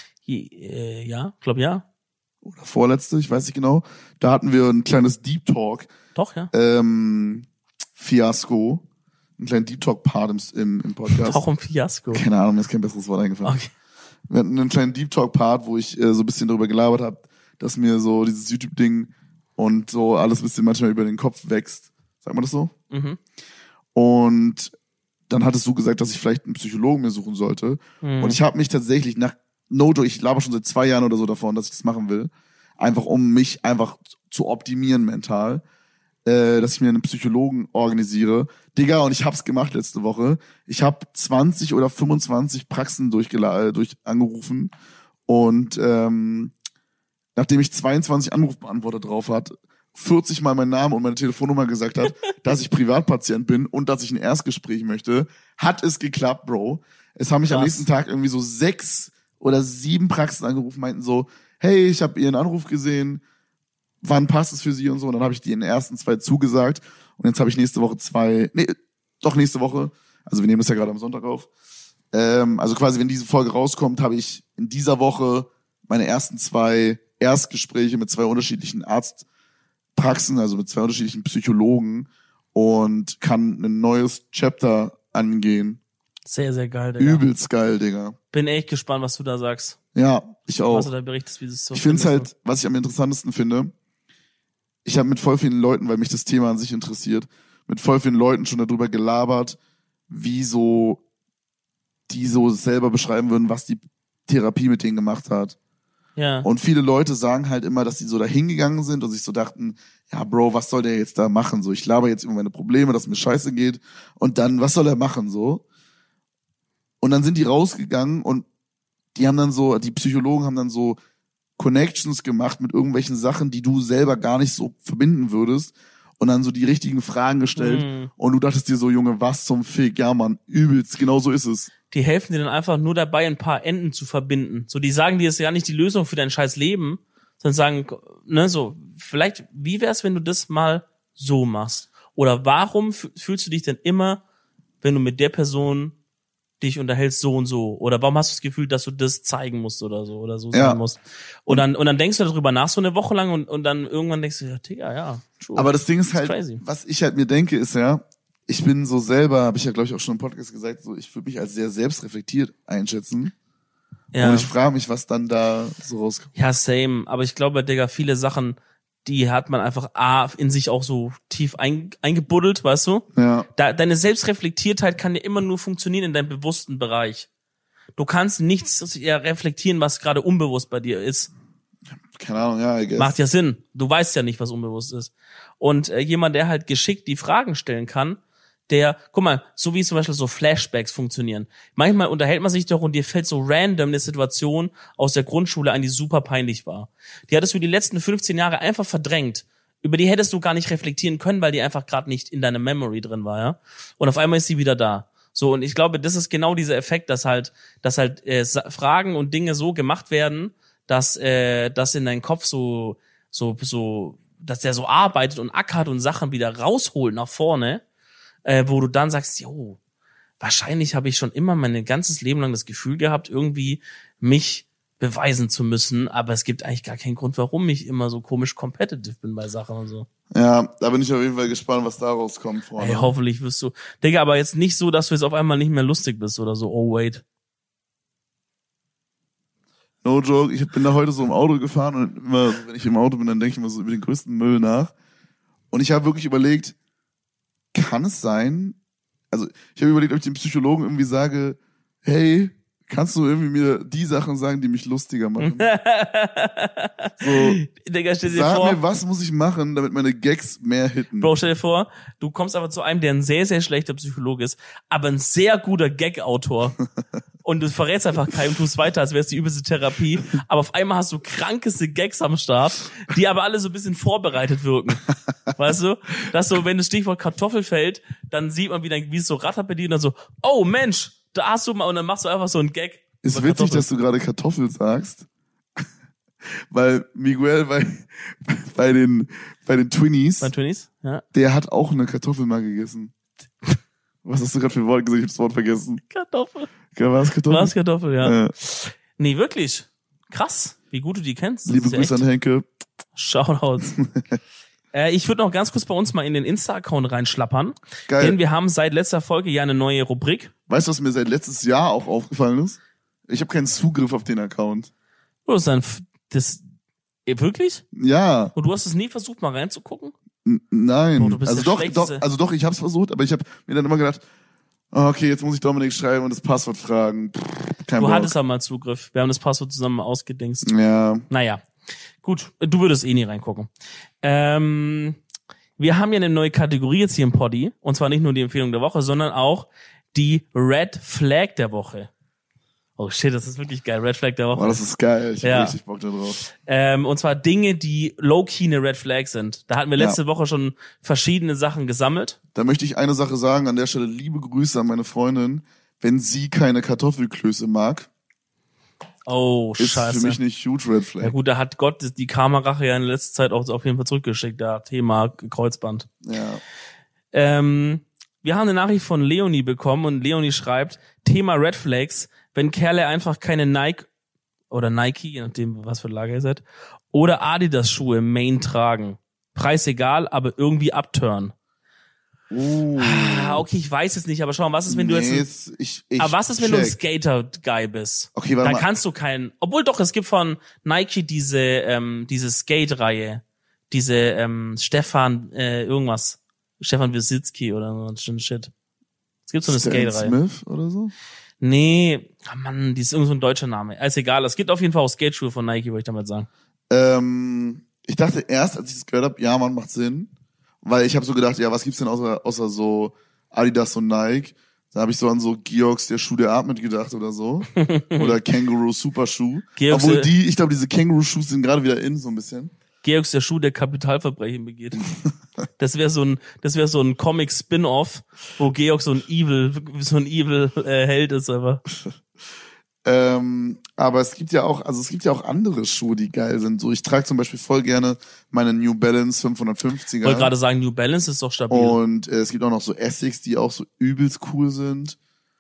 Ja, glaub ja. Oder vorletzte, ich weiß nicht genau. Da hatten wir ein kleines Deep Talk. Doch, ja. Fiasko. Einen kleinen Deep Talk-Part im Podcast. Warum Fiasko? Keine Ahnung, mir ist kein besseres Wort eingefallen. Okay. Wir hatten einen kleinen Deep Talk-Part, wo ich so ein bisschen darüber gelabert habe, dass mir so dieses YouTube-Ding und so alles ein bisschen manchmal über den Kopf wächst. Sagt man das so? Mhm. Und dann hattest du gesagt, dass ich vielleicht einen Psychologen mir suchen sollte. Und ich habe mich tatsächlich ich laber schon seit 2 Jahren oder so davon, dass ich das machen will. Einfach um mich einfach zu optimieren mental. Dass ich mir einen Psychologen organisiere. Digga, und ich hab's gemacht letzte Woche. Ich habe 20 oder 25 Praxen angerufen und nachdem ich 22 Anrufbeantworter drauf hatte, 40 Mal meinen Namen und meine Telefonnummer gesagt hat, dass ich Privatpatient bin und dass ich ein Erstgespräch möchte, hat es geklappt, Bro. Es haben mich am nächsten Tag irgendwie so 6 oder 7 Praxen angerufen, meinten so, hey, ich habe Ihren Anruf gesehen, wann passt es für Sie und so. Und dann habe ich die in den ersten 2 zugesagt. Und jetzt habe ich nächste Woche nächste Woche. Also wir nehmen das ja gerade am Sonntag auf. Also quasi, wenn diese Folge rauskommt, habe ich in dieser Woche meine ersten 2 Erstgespräche mit 2 unterschiedlichen Arztpraxen, also mit 2 unterschiedlichen Psychologen und kann ein neues Chapter angehen. Sehr, sehr geil, Digga. Übelst geil, Digga. Bin echt gespannt, was du da sagst. Ja, ich auch. Was du da berichtest, wie es so ich finde es halt, was ich am interessantesten finde, ich habe mit voll vielen Leuten, weil mich das Thema an sich interessiert, mit voll vielen Leuten schon darüber gelabert, wie so die so selber beschreiben würden, was die Therapie mit denen gemacht hat. Ja. Und viele Leute sagen halt immer, dass die so da hingegangen sind und sich so dachten, ja, Bro, was soll der jetzt da machen? So, ich laber jetzt über meine Probleme, dass mir scheiße geht und dann, was soll er machen? So. Und dann sind die rausgegangen und die Psychologen haben dann so Connections gemacht mit irgendwelchen Sachen, die du selber gar nicht so verbinden würdest und dann so die richtigen Fragen gestellt und du dachtest dir so, Junge, was zum Fick? Ja, Mann, übelst, genau so ist es. Die helfen dir dann einfach nur dabei, ein paar Enden zu verbinden. So, die sagen dir, das ist ja nicht die Lösung für dein scheiß Leben, sondern sagen, ne, so, vielleicht, wie wär's, wenn du das mal so machst? Oder warum fühlst du dich denn immer, wenn du mit der Person dich unterhältst so und so? Oder warum hast du das Gefühl, dass du das zeigen musst oder so sein musst? Und dann denkst du darüber nach so eine Woche lang und dann irgendwann denkst du, ja, Digga, ja, true. Aber das Ding ist halt, crazy. was ich halt mir denke, ist ja, ich bin so selber, habe ich ja glaube ich auch schon im Podcast gesagt, so ich würde mich als sehr selbstreflektiert einschätzen. Ja. Und ich frage mich, was dann da so rauskommt. Ja, same. Aber ich glaube, Digga, viele Sachen, die hat man einfach in sich auch so tief eingebuddelt, weißt du? Ja. Deine Selbstreflektiertheit kann ja immer nur funktionieren in deinem bewussten Bereich. Du kannst nichts reflektieren, was gerade unbewusst bei dir ist. Keine Ahnung, ja, I guess. Macht ja Sinn. Du weißt ja nicht, was unbewusst ist. Und jemand, der halt geschickt die Fragen stellen kann, guck mal, so wie zum Beispiel so Flashbacks funktionieren. Manchmal unterhält man sich doch und dir fällt so random eine Situation aus der Grundschule ein, die super peinlich war. Die hattest du die letzten 15 Jahre einfach verdrängt. über die hättest du gar nicht reflektieren können, weil die einfach gerade nicht in deiner Memory drin war, ja. Und auf einmal ist sie wieder da. So, und ich glaube, das ist genau dieser Effekt, dass halt Fragen und Dinge so gemacht werden, dass in deinen Kopf so, dass der so arbeitet und ackert und Sachen wieder rausholt nach vorne, wo du dann sagst, jo, wahrscheinlich habe ich schon immer mein ganzes Leben lang das Gefühl gehabt, irgendwie mich beweisen zu müssen, aber es gibt eigentlich gar keinen Grund, warum ich immer so komisch competitive bin bei Sachen und so. Ja, da bin ich auf jeden Fall gespannt, was daraus kommt, Freunde. Ey, hoffentlich wirst du, Digga, aber jetzt nicht so, dass du jetzt auf einmal nicht mehr lustig bist oder so, oh wait. No joke, ich bin da heute so im Auto gefahren und immer, wenn ich im Auto bin, dann denke ich immer so über den größten Müll nach. Und ich habe wirklich überlegt, kann es sein, also ich habe überlegt, ob ich dem Psychologen irgendwie sage, hey, kannst du irgendwie mir die Sachen sagen, die mich lustiger machen? So, Digga, stell dir sag vor, mir, was muss ich machen, damit meine Gags mehr hitten? Bro, stell dir vor, du kommst aber zu einem, der ein sehr, sehr schlechter Psychologe ist, aber ein sehr guter Gag-Autor. Und du verrätst einfach keinem, tust weiter, als wäre es die übelste Therapie. Aber auf einmal hast du krankeste Gags am Start, die aber alle so ein bisschen vorbereitet wirken. Weißt du? Dass so, wenn das Stichwort Kartoffel fällt, dann sieht man, wie es so rattert bei dir und dann so, oh Mensch, da hast du mal, und dann machst du einfach so einen Gag. Ist witzig, dass du gerade Kartoffel sagst. Weil Miguel bei den Twinnies, Bei Twinnies? Ja. der hat auch eine Kartoffel mal gegessen. Was hast du gerade für ein Wort gesagt? Ich hab das Wort vergessen. Kartoffel. War es Kartoffel? Was Kartoffel, ja. Ja. Nee, wirklich. Krass, wie gut du die kennst. Das Liebe ist ja Grüße echt- an Henke. Shoutouts. Ich würde noch ganz kurz bei uns mal in den Insta-Account reinschlappern. Geil. Denn wir haben seit letzter Folge ja eine neue Rubrik. Weißt du, was mir seit letztes Jahr auch aufgefallen ist? Ich habe keinen Zugriff auf den Account. Wo ist dann wirklich? Ja, Und du hast es nie versucht, mal reinzugucken? nein. Oh, du bist also der doch, Schlechteste. doch, ich hab's versucht, aber ich habe mir dann immer gedacht, oh, okay, jetzt muss ich Dominik schreiben und das Passwort fragen. Kein Du Bock. hattest aber mal Zugriff. Wir haben das Passwort zusammen ausgedingst. Ja, Naja, gut. Du würdest eh nie reingucken. Wir haben ja eine neue Kategorie jetzt hier im Poddy. Und zwar nicht nur die Empfehlung der Woche, sondern auch die Red Flag der Woche. Oh shit, das ist wirklich geil. Red Flag der Woche. boah, das ist geil. Ich hab Ja. richtig Bock da drauf. Und zwar Dinge, die low-key eine Red Flag sind. Da hatten wir letzte Woche schon verschiedene Sachen gesammelt. Da möchte ich eine Sache sagen, an der Stelle liebe Grüße an meine Freundin. Wenn sie keine Kartoffelklöße mag, Oh, ist scheiße. für mich nicht huge Red Flag. Ja gut, da hat Gott die Karma-Rache ja in letzter Zeit auch auf jeden Fall zurückgeschickt. Da Thema Kreuzband. Ja. Wir haben eine Nachricht von Leonie bekommen und Leonie schreibt, Thema Red Flags, wenn Kerle einfach keine Nike, je nachdem, was für Lager ihr seid, oder Adidas-Schuhe Main tragen. Preis egal, aber irgendwie upturn. Okay, ich weiß es nicht, aber schau mal, was ist, wenn du jetzt... Aber was ist, wenn du ein Skater-Guy bist? Okay, warte Dann mal. kannst du obwohl doch, es gibt von Nike diese Skate-Reihe, diese Stefan irgendwas, Stefan Wisitzki oder so ein Shit. Es gibt so eine Stan Skate-Reihe. Smith oder so? Nee, oh Mann, die ist irgend so ein deutscher Name. Ist egal, es gibt auf jeden Fall auch Skateschuhe von Nike, würde ich damit sagen. Ich dachte erst, als ich das gehört habe, ja, man, macht Sinn. Weil ich habe so gedacht, ja, was gibt's denn außer so Adidas und Nike? Da habe ich so an so Georgs, der Schuh, der atmet gedacht oder so. Oder Kangaroo Superschuh. Georgs, Obwohl ich glaube, diese Kangaroo-Schuhe sind gerade wieder in so ein bisschen. Georgs der Schuh, der Kapitalverbrechen begeht. Das wäre so ein Comic-Spin-Off, wo Georg so ein Evil Held ist, aber. Aber es gibt ja auch andere Schuhe, die geil sind. So, ich trage zum Beispiel voll gerne meine New Balance 550er. Ich wollte gerade sagen, New Balance ist doch stabil. Und es gibt auch noch so Essex, die auch so übelst cool sind.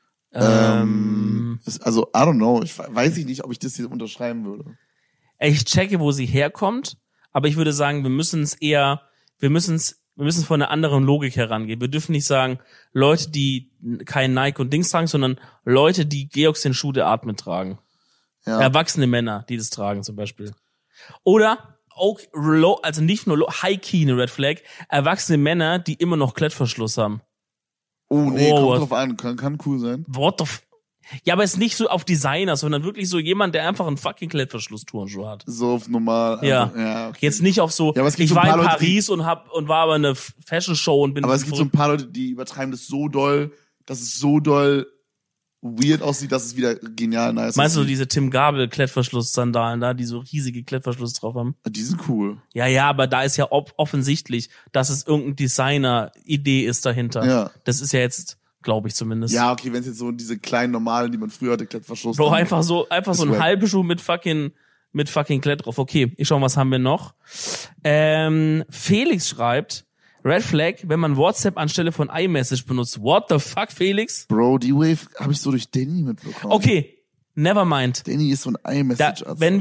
Also, I don't know. Weiß ich nicht, ob ich das hier unterschreiben würde. Ich checke, wo sie herkommt, aber ich würde sagen, wir müssen von einer anderen Logik herangehen. Wir dürfen nicht sagen, Leute, die kein Nike und Dings tragen, sondern Leute, die Georgs den Schuh der Atmen tragen. Ja. Erwachsene Männer, die das tragen zum Beispiel. Oder auch also nicht nur High-Key eine Red Flag, erwachsene Männer, die immer noch Klettverschluss haben. Oh nee, Oh, kommt was- drauf an, kann cool sein. What the Ja, aber es ist nicht so auf Designer, sondern wirklich so jemand, der einfach einen fucking Klettverschluss-Turnschuh hat. So auf normal. Ja. einfach, ja, okay. Jetzt nicht auf so, Ja, aber es gibt ich so ein war paar in Leute, Paris und war aber eine Fashion Show und bin Aber es gibt so ein paar Leute, die übertreiben das so doll, dass es so doll weird aussieht, dass es wieder genial nice Meinst du aussieht. diese Tim Gabel Klettverschluss-Sandalen da, die so riesige Klettverschluss drauf haben? Die sind cool. Ja, aber da ist ja offensichtlich, dass es irgendeine Designer-Idee ist dahinter. Ja. Das ist ja jetzt, glaube ich zumindest. Ja, okay, wenn es jetzt so diese kleinen normalen, die man früher hatte, Klettverschluss. Bro, dann- einfach so ein wack. halber Schuh mit fucking Klett drauf. Okay, ich schau, was haben wir noch? Felix schreibt, Red Flag, wenn man WhatsApp anstelle von iMessage benutzt. What the fuck, Felix? Bro, die Wave habe ich so durch Danny mitbekommen. Okay, never mind. Danny ist so ein Da, iMessage. wenn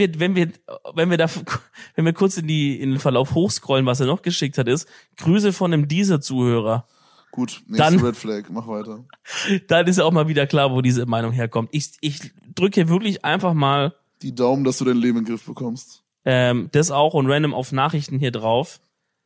wir kurz in den Verlauf hochscrollen, was er noch geschickt hat, ist Grüße von einem Deezer-Zuhörer. Gut, nächste Dann- Red Flag, mach weiter. Dann ist ja auch mal wieder klar, wo diese Meinung herkommt. Ich drücke hier wirklich einfach mal Die Daumen, dass du dein Leben in den Griff bekommst. das auch und random auf Nachrichten hier drauf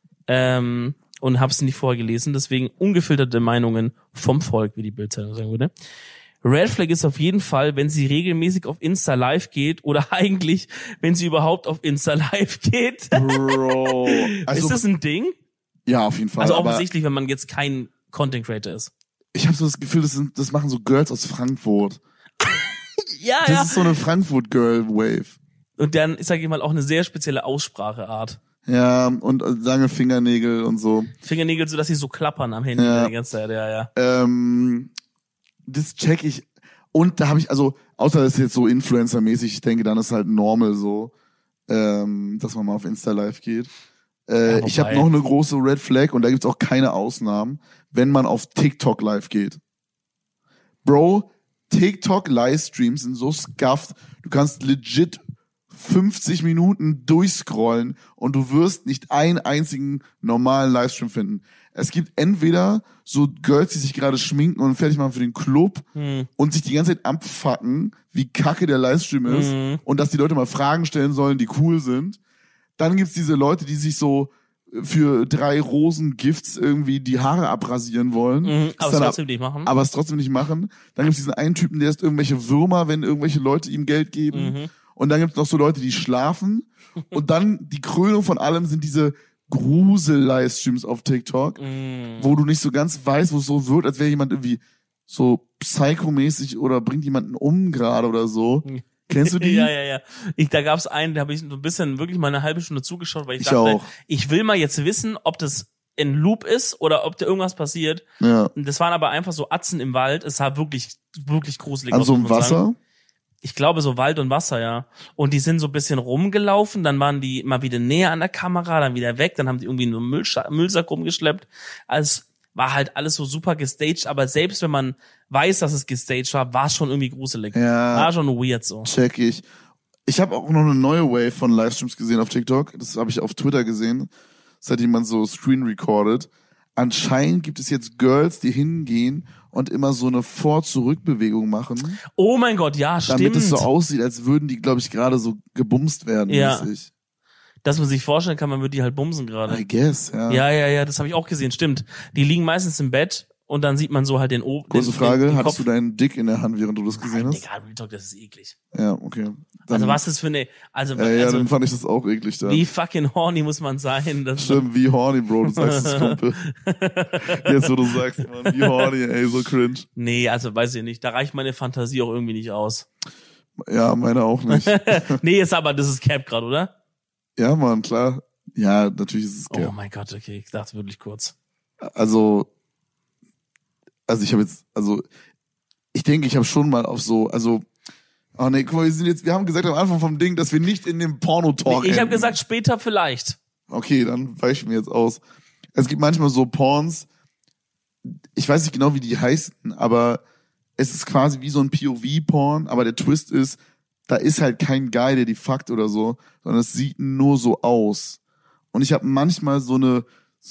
und hab's nicht vorgelesen. Deswegen ungefilterte Meinungen vom Volk, wie die Bildzeitung sagen würde. Red Flag ist auf jeden Fall, wenn sie regelmäßig auf Insta Live geht oder eigentlich, wenn sie überhaupt auf Insta Live geht. Bro. Also, Ist das ein Ding? ja, auf jeden Fall. Also aber offensichtlich, wenn man jetzt kein Content Creator ist. ich habe so das Gefühl, das machen so Girls aus Frankfurt. Ja, Das ist so eine Frankfurt-Girl-Wave. Und dann ist, sag ich mal, auch eine sehr spezielle Ausspracheart. Ja, und lange Fingernägel und so. Fingernägel, so dass sie so klappern am Handy Ja. die ganze Zeit, ja. Das check ich. Und da habe ich, also, außer das ist jetzt so Influencer-mäßig, ich denke, dann ist halt normal so, dass man mal auf Insta Live geht. Ja, Ich habe wobei- noch eine große Red Flag und da gibt's auch keine Ausnahmen, wenn man auf TikTok live geht. Bro, TikTok-Livestreams sind so scuffed, du kannst legit 50 Minuten durchscrollen und du wirst nicht einen einzigen normalen Livestream finden. Es gibt entweder so Girls, die sich gerade schminken und fertig machen für den Club und sich die ganze Zeit abfucken, wie kacke der Livestream ist und dass die Leute mal Fragen stellen sollen, die cool sind. Dann gibt's diese Leute, die sich so für 3 Rosen-Gifts irgendwie die Haare abrasieren wollen. Aber Ist es dann trotzdem nicht machen. aber es trotzdem nicht machen. Dann gibt's diesen einen Typen, der ist irgendwelche Würmer, wenn irgendwelche Leute ihm Geld geben. Und dann gibt's noch so Leute, die schlafen. Und dann die Krönung von allem sind diese Grusel-Livestreams auf TikTok, wo du nicht so ganz weißt, wo es so wird, als wäre jemand irgendwie so psychomäßig oder bringt jemanden um gerade oder so. Kennst du die? Ja. Da gab's einen, da habe ich so ein bisschen wirklich mal eine halbe Stunde zugeschaut, weil ich Ich dachte, auch. ich will mal jetzt wissen, ob das in Loop ist oder ob da irgendwas passiert. Ja. Und das waren aber einfach so Atzen im Wald. Es sah wirklich, wirklich gruselig An aus. so einem muss man sagen. Wasser? Ich glaube so Wald und Wasser, ja. Und die sind so ein bisschen rumgelaufen, dann waren die mal wieder näher an der Kamera, dann wieder weg, dann haben die irgendwie nur einen Müllsack rumgeschleppt. Also es war halt alles so super gestaged, aber selbst wenn man weiß, dass es gestaged war es schon irgendwie gruselig. Ja. War schon weird so. Check ich. Ich habe auch noch eine neue Wave von Livestreams gesehen auf TikTok. Das habe ich auf Twitter gesehen. Das hat jemand so screen recorded. Anscheinend gibt es jetzt Girls, die hingehen und immer so eine Vor-Zurück-Bewegung machen, Oh mein Gott, ja, damit stimmt. es so aussieht, als würden die, glaube ich, gerade so gebumst werden. Ja. Mäßig. Dass man sich vorstellen kann, man wird die halt bumsen gerade. I guess, ja. Ja, das habe ich auch gesehen, stimmt. Die liegen meistens im Bett und dann sieht man so halt den Oben. Kurze Frage, den hattest Kopf. du deinen Dick in der Hand, während du das gesehen Nein, hast? Digga, Real Talk, das ist eklig. Ja, okay. Dann, Also was ist für eine, also ja, dann fand ich das auch eklig da. wie fucking horny muss man sein? Das Stimmt, wie horny, Bro, du sagst es, Kumpel. Jetzt, wo du sagst, Mann, wie horny, ey, so cringe. Nee, also weiß ich nicht. Da reicht meine Fantasie auch irgendwie nicht aus. Ja, meine auch nicht. Nee, ist aber, das ist Cap gerade, oder? Ja, Mann, klar. Ja, natürlich ist es Oh geil. mein Gott, okay, ich dachte wirklich kurz. Also ich habe jetzt, ich denke, ich habe schon mal auf so, oh nee, guck mal, wir haben gesagt am Anfang vom Ding, dass wir nicht in dem Porno-Talk Ich habe enden. gesagt, später vielleicht. Okay, dann weiche ich mir jetzt aus. Es gibt manchmal so Porns, ich weiß nicht genau, wie die heißen, aber es ist quasi wie so ein POV-Porn, aber der Twist ist, da ist halt kein Guy, der die fuckt oder so, sondern es sieht nur so aus. Und ich habe manchmal so ein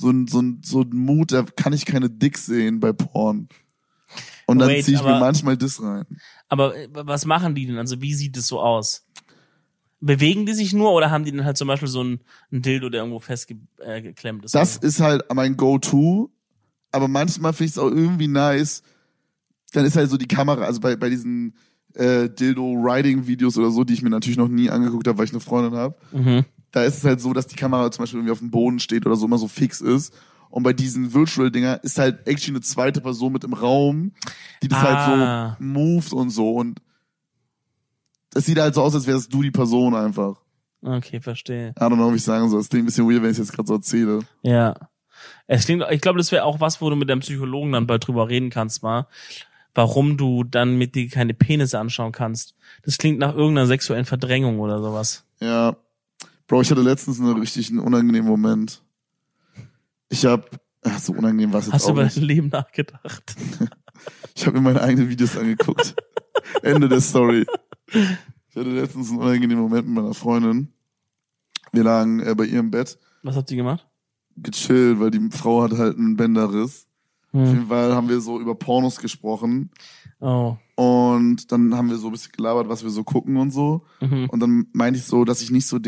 Mut, da kann ich keine Dicks sehen bei Porn. Und dann Wait, ziehe ich mir aber- manchmal das rein. Aber was machen die denn? Also wie sieht es so aus? Bewegen die sich nur oder haben die dann halt zum Beispiel so ein Dildo, der irgendwo festgeklemmt ist? Das ist halt mein Go-To, aber manchmal finde ich es auch irgendwie nice. Dann ist halt so die Kamera, also bei diesen Dildo-Riding-Videos oder so, die ich mir natürlich noch nie angeguckt habe, weil ich eine Freundin habe, da ist es halt so, dass die Kamera zum Beispiel irgendwie auf dem Boden steht oder so immer so fix ist Und bei diesen Virtual-Dinger ist halt actually eine zweite Person mit im Raum, die das halt so moved und so. Und es sieht halt so aus, als wärst du die Person einfach. Okay, verstehe. I don't know, wie ich sagen soll. Es klingt ein bisschen weird, wenn ich es jetzt gerade so erzähle. Ja. Ich glaube, das wäre auch was, wo du mit deinem Psychologen dann bald drüber reden kannst, mal. Warum du dann mit dir keine Penisse anschauen kannst. Das klingt nach irgendeiner sexuellen Verdrängung oder sowas. Ja. Bro, ich hatte letztens einen richtig unangenehmen Moment. So unangenehm war es jetzt Hast auch du über nicht. dein Leben nachgedacht? Ich habe mir meine eigenen Videos angeguckt. Ende der Story. Ich hatte letztens einen unangenehmen Moment mit meiner Freundin. Wir lagen bei ihr im Bett. Was habt ihr gemacht? Gechillt, weil die Frau hat halt einen Bänderriss. Auf jeden Fall haben wir so über Pornos gesprochen. Oh. Und dann haben wir so ein bisschen gelabert, was wir so gucken und so. Und dann meinte ich so, dass ich nicht so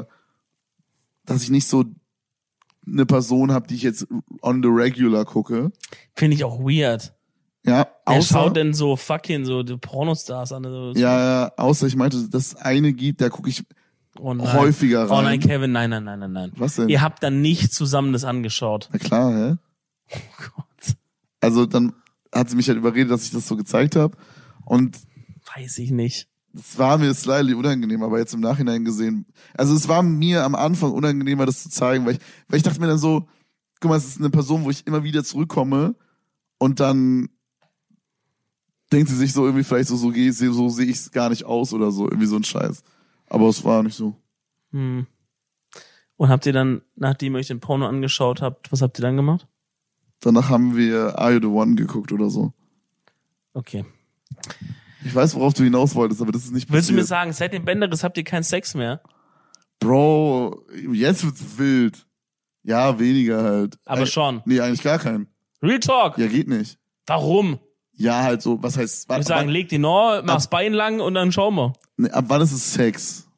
eine Person habe, die ich jetzt on the regular gucke. Finde ich auch weird. Ja, Wer außer, schaut denn so fucking so die Pornostars an? So, ja, außer ich meinte, dass es eine gibt, da gucke ich häufiger rein. Oh nein, Kevin, nein. Was denn? Ihr habt dann nicht zusammen das angeschaut. Na klar, hä? Oh Gott. Also dann hat sie mich halt überredet, dass ich das so gezeigt habe. Und weiß ich nicht. es war mir slightly unangenehm, aber jetzt im Nachhinein gesehen. Also es war mir am Anfang unangenehmer, das zu zeigen, weil ich dachte mir dann so, guck mal, es ist eine Person, wo ich immer wieder zurückkomme und dann denkt sie sich so irgendwie vielleicht so sehe ich es gar nicht aus oder so, irgendwie so ein Scheiß. Aber es war nicht so. Und habt ihr dann, nachdem ihr euch den Porno angeschaut habt, was habt ihr dann gemacht? Danach haben wir Are You the One geguckt oder so. Okay. Ich weiß, worauf du hinaus wolltest, aber das ist nicht passiert. Willst du mir sagen, seit dem Bänderriss habt ihr keinen Sex mehr? Bro, jetzt wird's wild. Ja, weniger halt. Aber schon. Nee, eigentlich gar keinen. Real Talk. Ja, geht nicht. Warum? Ja, halt so, was heißt... Ich würde sagen, leg die Nor, mach's Bein lang und dann schauen wir. Nee, ab wann ist es Sex?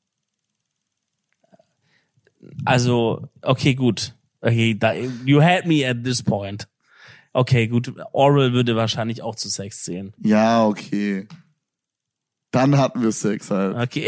Also, okay, gut. Okay, you had me at this point. Okay, gut. Oral würde wahrscheinlich auch zu Sex zählen. Ja, okay. Dann hatten wir Sex halt. Okay.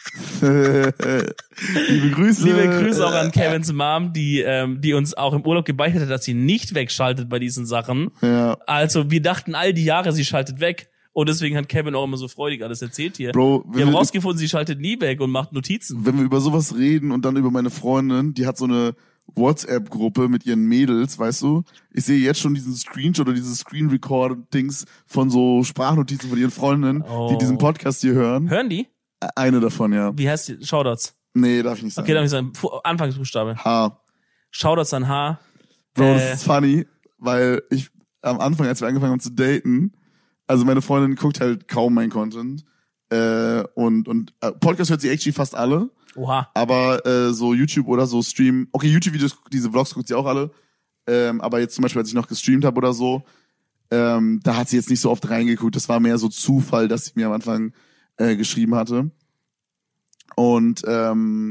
Liebe Grüße. Liebe Grüße auch an Kevins Mom, die uns auch im Urlaub gebeichtet hat, dass sie nicht wegschaltet bei diesen Sachen. Ja. Also, wir dachten all die Jahre, sie schaltet weg. Und deswegen hat Kevin auch immer so freudig alles erzählt hier. Bro, wir haben rausgefunden, sie schaltet nie weg und macht Notizen. Wenn wir über sowas reden und dann über meine Freundin, die hat so eine WhatsApp-Gruppe mit ihren Mädels, weißt du? Ich sehe jetzt schon diesen Screenshot oder dieses Screen-Record-Dings von so Sprachnotizen von ihren Freundinnen, die diesen Podcast hier hören. Hören die? Eine davon, ja. Wie heißt die? Shoutouts. Nee, darf ich nicht sagen. Okay, darf ich sagen. Anfangsbuchstabe. H. Shoutouts an H. Bro, das ist funny, weil ich am Anfang, als wir angefangen haben zu daten, also meine Freundin guckt halt kaum mein Content. Und Podcast hört sie actually fast alle. Oha. Aber so YouTube oder so Stream, okay, YouTube-Videos, diese Vlogs guckt sie auch alle. Aber jetzt zum Beispiel, als ich noch gestreamt habe oder so, da hat sie jetzt nicht so oft reingeguckt. Das war mehr so Zufall, dass sie mir am Anfang geschrieben hatte. Und wir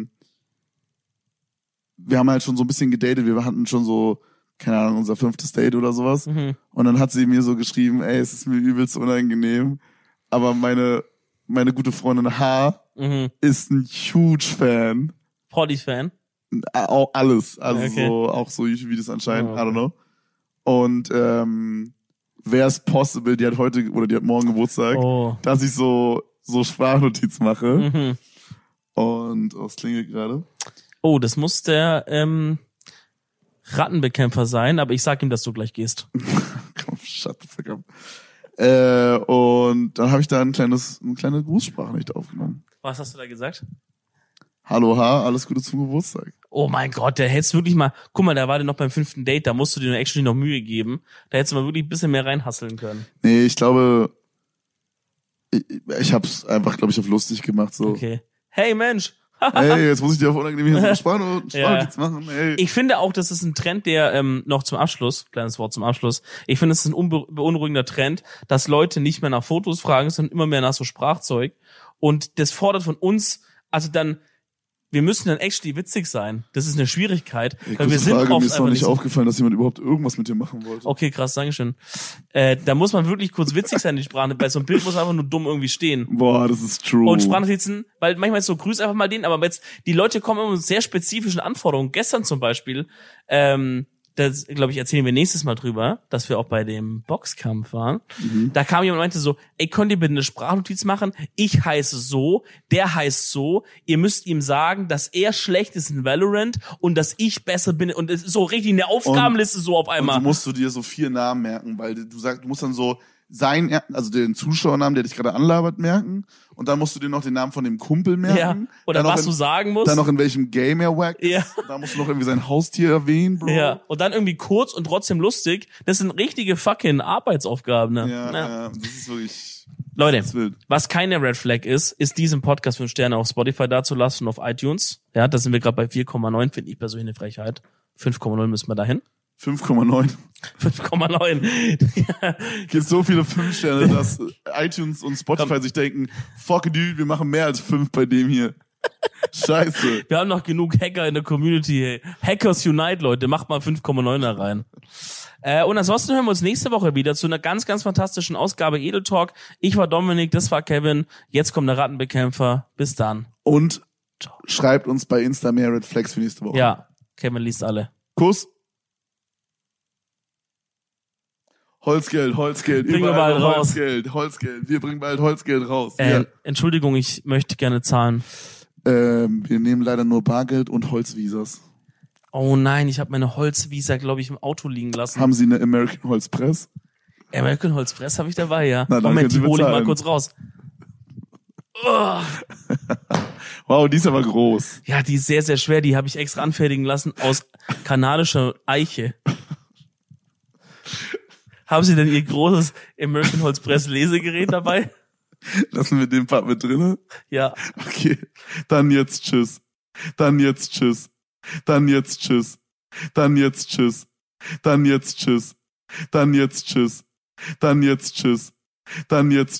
haben halt schon so ein bisschen gedatet. Wir hatten schon so, keine Ahnung, unser 5. Date oder sowas. Und dann hat sie mir so geschrieben, ey, es ist mir übelst unangenehm. Aber meine gute Freundin H ist ein huge Fan. Hotties-Fan? Auch alles. Also Okay. so, auch so YouTube-Videos anscheinend, Okay. I don't know. Und wäre es possible, die hat morgen Geburtstag, dass ich so Sprachnotiz mache. Und es klingelt gerade. Oh, das muss der Rattenbekämpfer sein, aber ich sag ihm, dass du gleich gehst. Komm, shut the fuck up. Und dann habe ich da eine kleine Grußsprachnachricht aufgenommen. Was hast du da gesagt? Hallo H, alles Gute zum Geburtstag. Oh mein Gott, der hättest wirklich mal, guck mal, da war der noch beim 5. Date, da musst du dir actually noch Mühe geben. Da hättest du mal wirklich ein bisschen mehr reinhasseln können. Nee, ich glaube, ich hab's einfach, glaube ich, auf lustig gemacht. So. Okay. Hey Mensch! Hey, jetzt muss ich dir auf unangenehm hier so eine Sprachnotiz machen. Hey. Ich finde auch, das ist ein Trend, der noch zum Abschluss, kleines Wort zum Abschluss, ich finde, es ist ein beunruhigender Trend, dass Leute nicht mehr nach Fotos fragen, sondern immer mehr nach so Sprachzeug. Und das fordert von uns, also dann, wir müssen dann actually witzig sein. Das ist eine Schwierigkeit. Weil wir sind Frage, oft mir ist noch einfach nicht so. aufgefallen, dass jemand überhaupt irgendwas mit dir machen wollte. Okay, krass, Dankeschön. Da muss man wirklich kurz witzig sein, die Sprache. Bei so einem Bild muss einfach nur dumm irgendwie stehen. Boah, das ist true. Und Sprachnotizen, weil manchmal ist so, grüß einfach mal den, aber jetzt, die Leute kommen immer mit sehr spezifischen Anforderungen. Gestern zum Beispiel, da das, glaube ich, erzählen wir nächstes Mal drüber, dass wir auch bei dem Boxkampf waren. Da kam jemand und meinte so, ey, könnt ihr bitte eine Sprachnotiz machen? Ich heiße so, der heißt so. Ihr müsst ihm sagen, dass er schlecht ist in Valorant und dass ich besser bin. Und es ist so richtig eine Aufgabenliste so auf einmal. Und du musst du dir so 4 Namen merken, weil du sagst, du musst dann so also den Zuschauernamen, der dich gerade anlabert, merken. Und dann musst du dir noch den Namen von dem Kumpel merken. Ja. Oder was du sagen musst. Dann noch in welchem Game er wackt. Ja. Da musst du noch irgendwie sein Haustier erwähnen, Bro. Ja. Und dann irgendwie kurz und trotzdem lustig. Das sind richtige fucking Arbeitsaufgaben, ne? Ja, das ist wirklich... Leute, wild. was keine Red Flag ist diesem Podcast 5 Sterne auf Spotify dazulassen und auf iTunes. Ja, da sind wir gerade bei 4,9, finde ich persönlich eine Frechheit. 5,0 müssen wir dahin. 5,9. 5,9. Gibt so viele 5 Sterne, dass iTunes und Spotify sich denken, fuck dude, wir machen mehr als 5 bei dem hier. Scheiße. Wir haben noch genug Hacker in der Community. Hey. Hackers Unite, Leute. Macht mal 5,9er rein. Und ansonsten hören wir uns nächste Woche wieder zu einer ganz, ganz fantastischen Ausgabe Edel Talk. Ich war Dominik, das war Kevin. Jetzt kommt der Rattenbekämpfer. Bis dann. Und schreibt uns bei Insta mehr Red Flags für nächste Woche. Ja, Kevin liest alle. Kuss. Holzgeld. Bringen wir bald raus. Holzgeld. Wir bringen bald Holzgeld raus. Entschuldigung, ich möchte gerne zahlen. Wir nehmen leider nur Bargeld und Holzvisas. Oh nein, ich habe meine Holzvisa, glaube ich, im Auto liegen lassen. Haben Sie eine American Holzpress? American Holzpress habe ich dabei, ja. Na, Moment, die hole ich mal kurz raus. Oh. Wow, die ist aber groß. Ja, die ist sehr, sehr schwer. Die habe ich extra anfertigen lassen aus kanadischer Eiche. Haben Sie denn Ihr großes American Holzpress Lesegerät dabei? Lassen wir den Part mit drinne? Ja. Okay. Dann jetzt tschüss. Dann jetzt tschüss. Dann jetzt tschüss. Dann jetzt tschüss. Dann jetzt tschüss. Dann jetzt tschüss. Dann jetzt tschüss. Dann jetzt